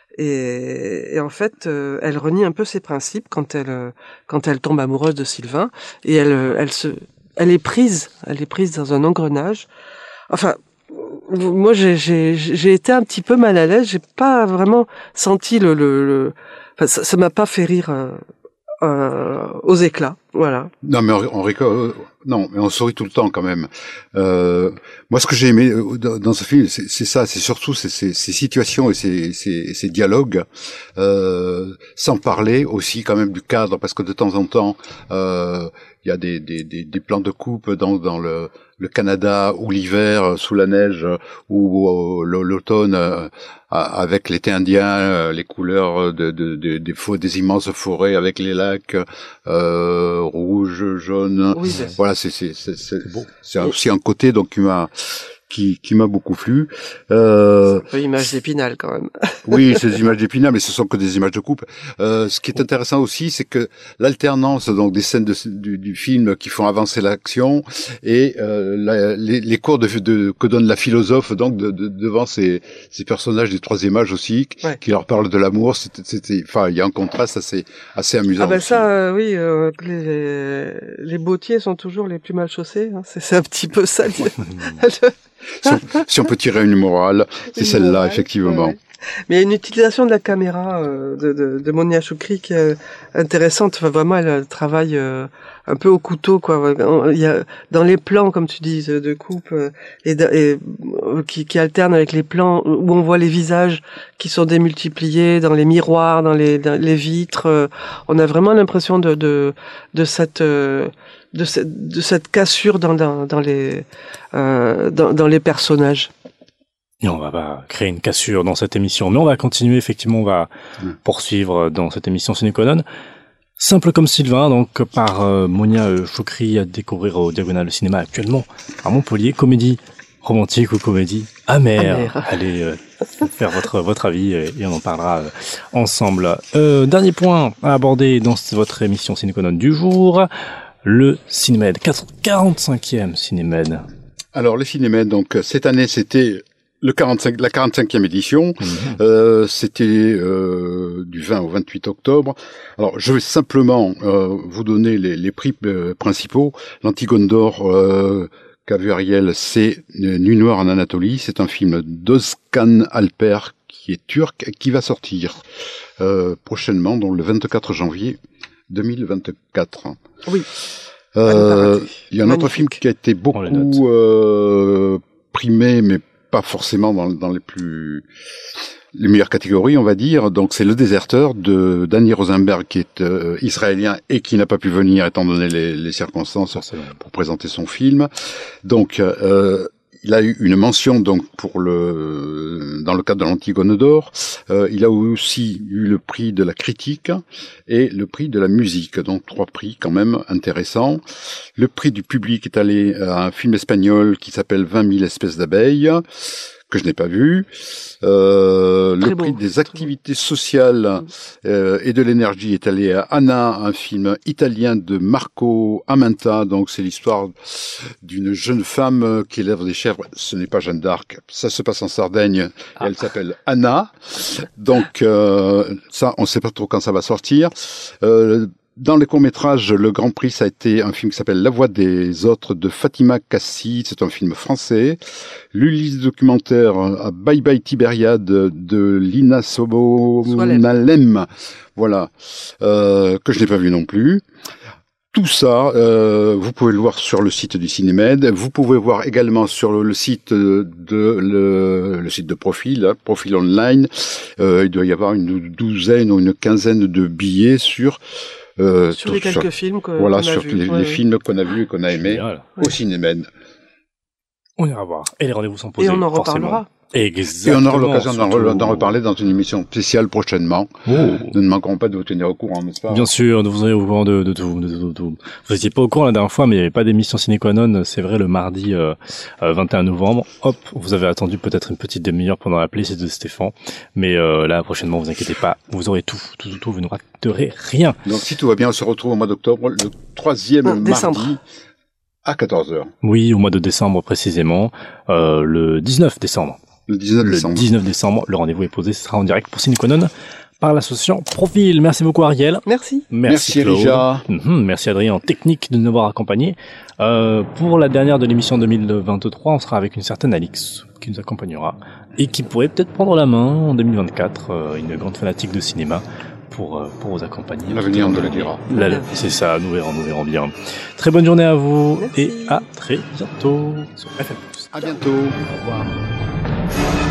B: et, et en fait, euh, elle renie un peu ses principes quand elle euh, quand elle tombe amoureuse de Sylvain, et elle elle se elle est prise, elle est prise dans un engrenage. Enfin, moi j'ai j'ai j'ai été un petit peu mal à l'aise, j'ai pas vraiment senti le le, le... Enfin, ça, ça m'a pas fait rire euh, euh, aux éclats, voilà.
C: Non mais on, on récolte. Non, mais on sourit tout le temps quand même. Euh, moi, ce que j'ai aimé dans, dans ce film, c'est, c'est ça, c'est surtout ces, ces, ces situations et ces, ces, ces dialogues, euh, sans parler aussi quand même du cadre, parce que de temps en temps, euh, il y a des, des, des, des plans de coupe dans, dans le, le Canada ou l'hiver sous la neige ou l'automne euh, avec l'été indien, les couleurs de, de, de, des, faux, des immenses forêts avec les lacs euh, rouges, jaunes. Oui, voilà, c'est c'est c'est c'est, bon. c'est aussi un côté donc qui m'a qui qui m'a beaucoup plu. Euh,
B: c'est un peu image d'Épinal quand même.
C: Oui, c'est des images d'Épinal, mais ce sont que des images de coupe. Euh, ce qui est intéressant aussi, c'est que l'alternance donc des scènes de, du, du film qui font avancer l'action et euh, la, les, les cours de, de que donne la philosophe donc de, de, devant ces, ces personnages du troisième âge aussi, ouais. qui leur parlent de l'amour. C'était, c'était, enfin, il y a un contraste assez assez amusant.
B: Ah ben
C: aussi.
B: ça, euh, oui, euh, les, les bottiers sont toujours les plus mal chaussés. Hein. C'est, c'est un petit peu ça.
C: si, on, si on peut tirer une morale, c'est une celle-là morale, effectivement. Ouais.
B: Mais il y a une utilisation de la caméra euh, de, de, de Monia Choukri qui est intéressante. Enfin, vraiment, elle travaille euh, un peu au couteau, quoi. Il y a dans les plans, comme tu dis, de coupe euh, et, de, et euh, qui, qui alternent avec les plans où on voit les visages qui sont démultipliés dans les miroirs, dans les, dans les vitres. Euh, on a vraiment l'impression de de, de cette euh, de cette de cette cassure dans dans, dans les euh, dans, dans les personnages.
A: Et on va pas créer une cassure dans cette émission, mais on va continuer, effectivement, on va mmh. poursuivre dans cette émission Ciné-Colonne. Simple comme Sylvain, donc par euh, Monia euh, Choukri, à découvrir au Diagonale Cinéma actuellement à Montpellier. Comédie romantique ou comédie amère. Amère. Allez euh, faire votre votre avis et, et on en parlera euh, ensemble. Euh, dernier point à aborder dans votre émission Ciné-Colonne du jour, le Cinémed, quarante-cinquième Cinémed.
C: Alors le Cinémed, donc cette année c'était le quarante-cinq, la quarante-cinquième édition, mmh. euh, c'était euh, du vingt au vingt-huit octobre. Alors, je vais simplement euh, vous donner les, les prix euh, principaux. L'Antigone d'or euh, qu'a vu Ariel, c'est Nuit noire en Anatolie. C'est un film d'Ozkan Alper qui est turc et qui va sortir euh, prochainement, donc le vingt-quatre janvier deux mille vingt-quatre.
B: Oui.
C: Euh, il y a un autre film qui a été beaucoup euh, primé, mais pas forcément dans, dans les plus les meilleures catégories, on va dire. Donc c'est Le Déserteur de Danny Rosenberg, qui est euh, israélien et qui n'a pas pu venir étant donné les, les circonstances pour présenter son film. Donc euh, il a eu une mention donc pour le dans le cadre de l'Antigone d'or. Euh, il a aussi eu le prix de la critique et le prix de la musique, donc trois prix quand même intéressants. Le prix du public est allé à un film espagnol qui s'appelle vingt mille espèces d'abeilles, que je n'ai pas vu. Euh, le prix beau, des activités sociales euh, et de l'énergie est allé à Anna, un film italien de Marco Amenta. Donc c'est l'histoire d'une jeune femme qui élève des chèvres. Ce n'est pas Jeanne d'Arc, ça se passe en Sardaigne. Ah. Et elle s'appelle Anna. Donc euh, ça, on ne sait pas trop quand ça va sortir. Euh, Dans les courts-métrages, le Grand Prix, ça a été un film qui s'appelle La Voix des Autres de Fatima Kassi. C'est un film français. L'Ulysse documentaire à Bye Bye Tibériade de Lina Sobonalem. Voilà. Euh, que je n'ai pas vu non plus. Tout ça, euh, vous pouvez le voir sur le site du Cinémed. Vous pouvez voir également sur le, le site de le, le site de Profil, hein, Profil Online. Euh, il doit y avoir une douzaine ou une quinzaine de billets sur
B: Euh, sur les quelques sur, films que,
C: voilà,
B: qu'on a
C: sur
B: vus.
C: les,
B: Ouais,
C: les
B: ouais.
C: films qu'on a vus et qu'on a aimés
A: Génial.
C: au Cinémed.
A: On ira voir. Et les rendez-vous sont posés.
B: Et on en
A: forcément.
B: reparlera.
A: Exactement.
C: Et on aura l'occasion d'en,
A: surtout...
C: d'en reparler dans une émission spéciale prochainement.
A: Oh.
C: Nous ne manquerons pas de vous tenir au courant, n'est-ce pas?
A: Bien sûr, vous serez au courant de, de tout. De, de, de, de. Vous n'étiez pas au courant la dernière fois, mais il n'y avait pas d'émission Ciné-Colonne, c'est vrai, le mardi euh, vingt et un novembre. Hop, vous avez attendu peut-être une petite demi-heure pendant la playlist de Stéphane. Mais euh, là, prochainement, vous inquiétez pas, vous aurez tout, tout, tout, tout, vous ne raterez rien.
C: Donc si tout va bien, on se retrouve au mois d'octobre, le troisième
B: Non, décembre.
C: mardi. À quatorze heures.
A: Oui, au mois de décembre précisément, euh, le dix-neuf décembre.
C: Le dix-neuf décembre.
A: Le dix-neuf décembre, le rendez-vous est posé, ce sera en direct pour Ciné Quanon par l'association Profil. Merci beaucoup Ariel.
B: Merci.
A: Merci,
C: Merci Elijah.
A: Mmh, merci Adrien en technique de nous avoir accompagnés. Euh, pour la dernière de l'émission deux mille vingt-trois, on sera avec une certaine Alix qui nous accompagnera et qui pourrait peut-être prendre la main en deux mille vingt-quatre, euh, une grande fanatique de cinéma. Pour, pour vous accompagner.
C: L'avenir nous le dira.
A: Là, c'est ça, nous verrons, nous verrons bien. Très bonne journée à vous. Merci. Et à très bientôt sur F M plus.
C: À bientôt. Au revoir.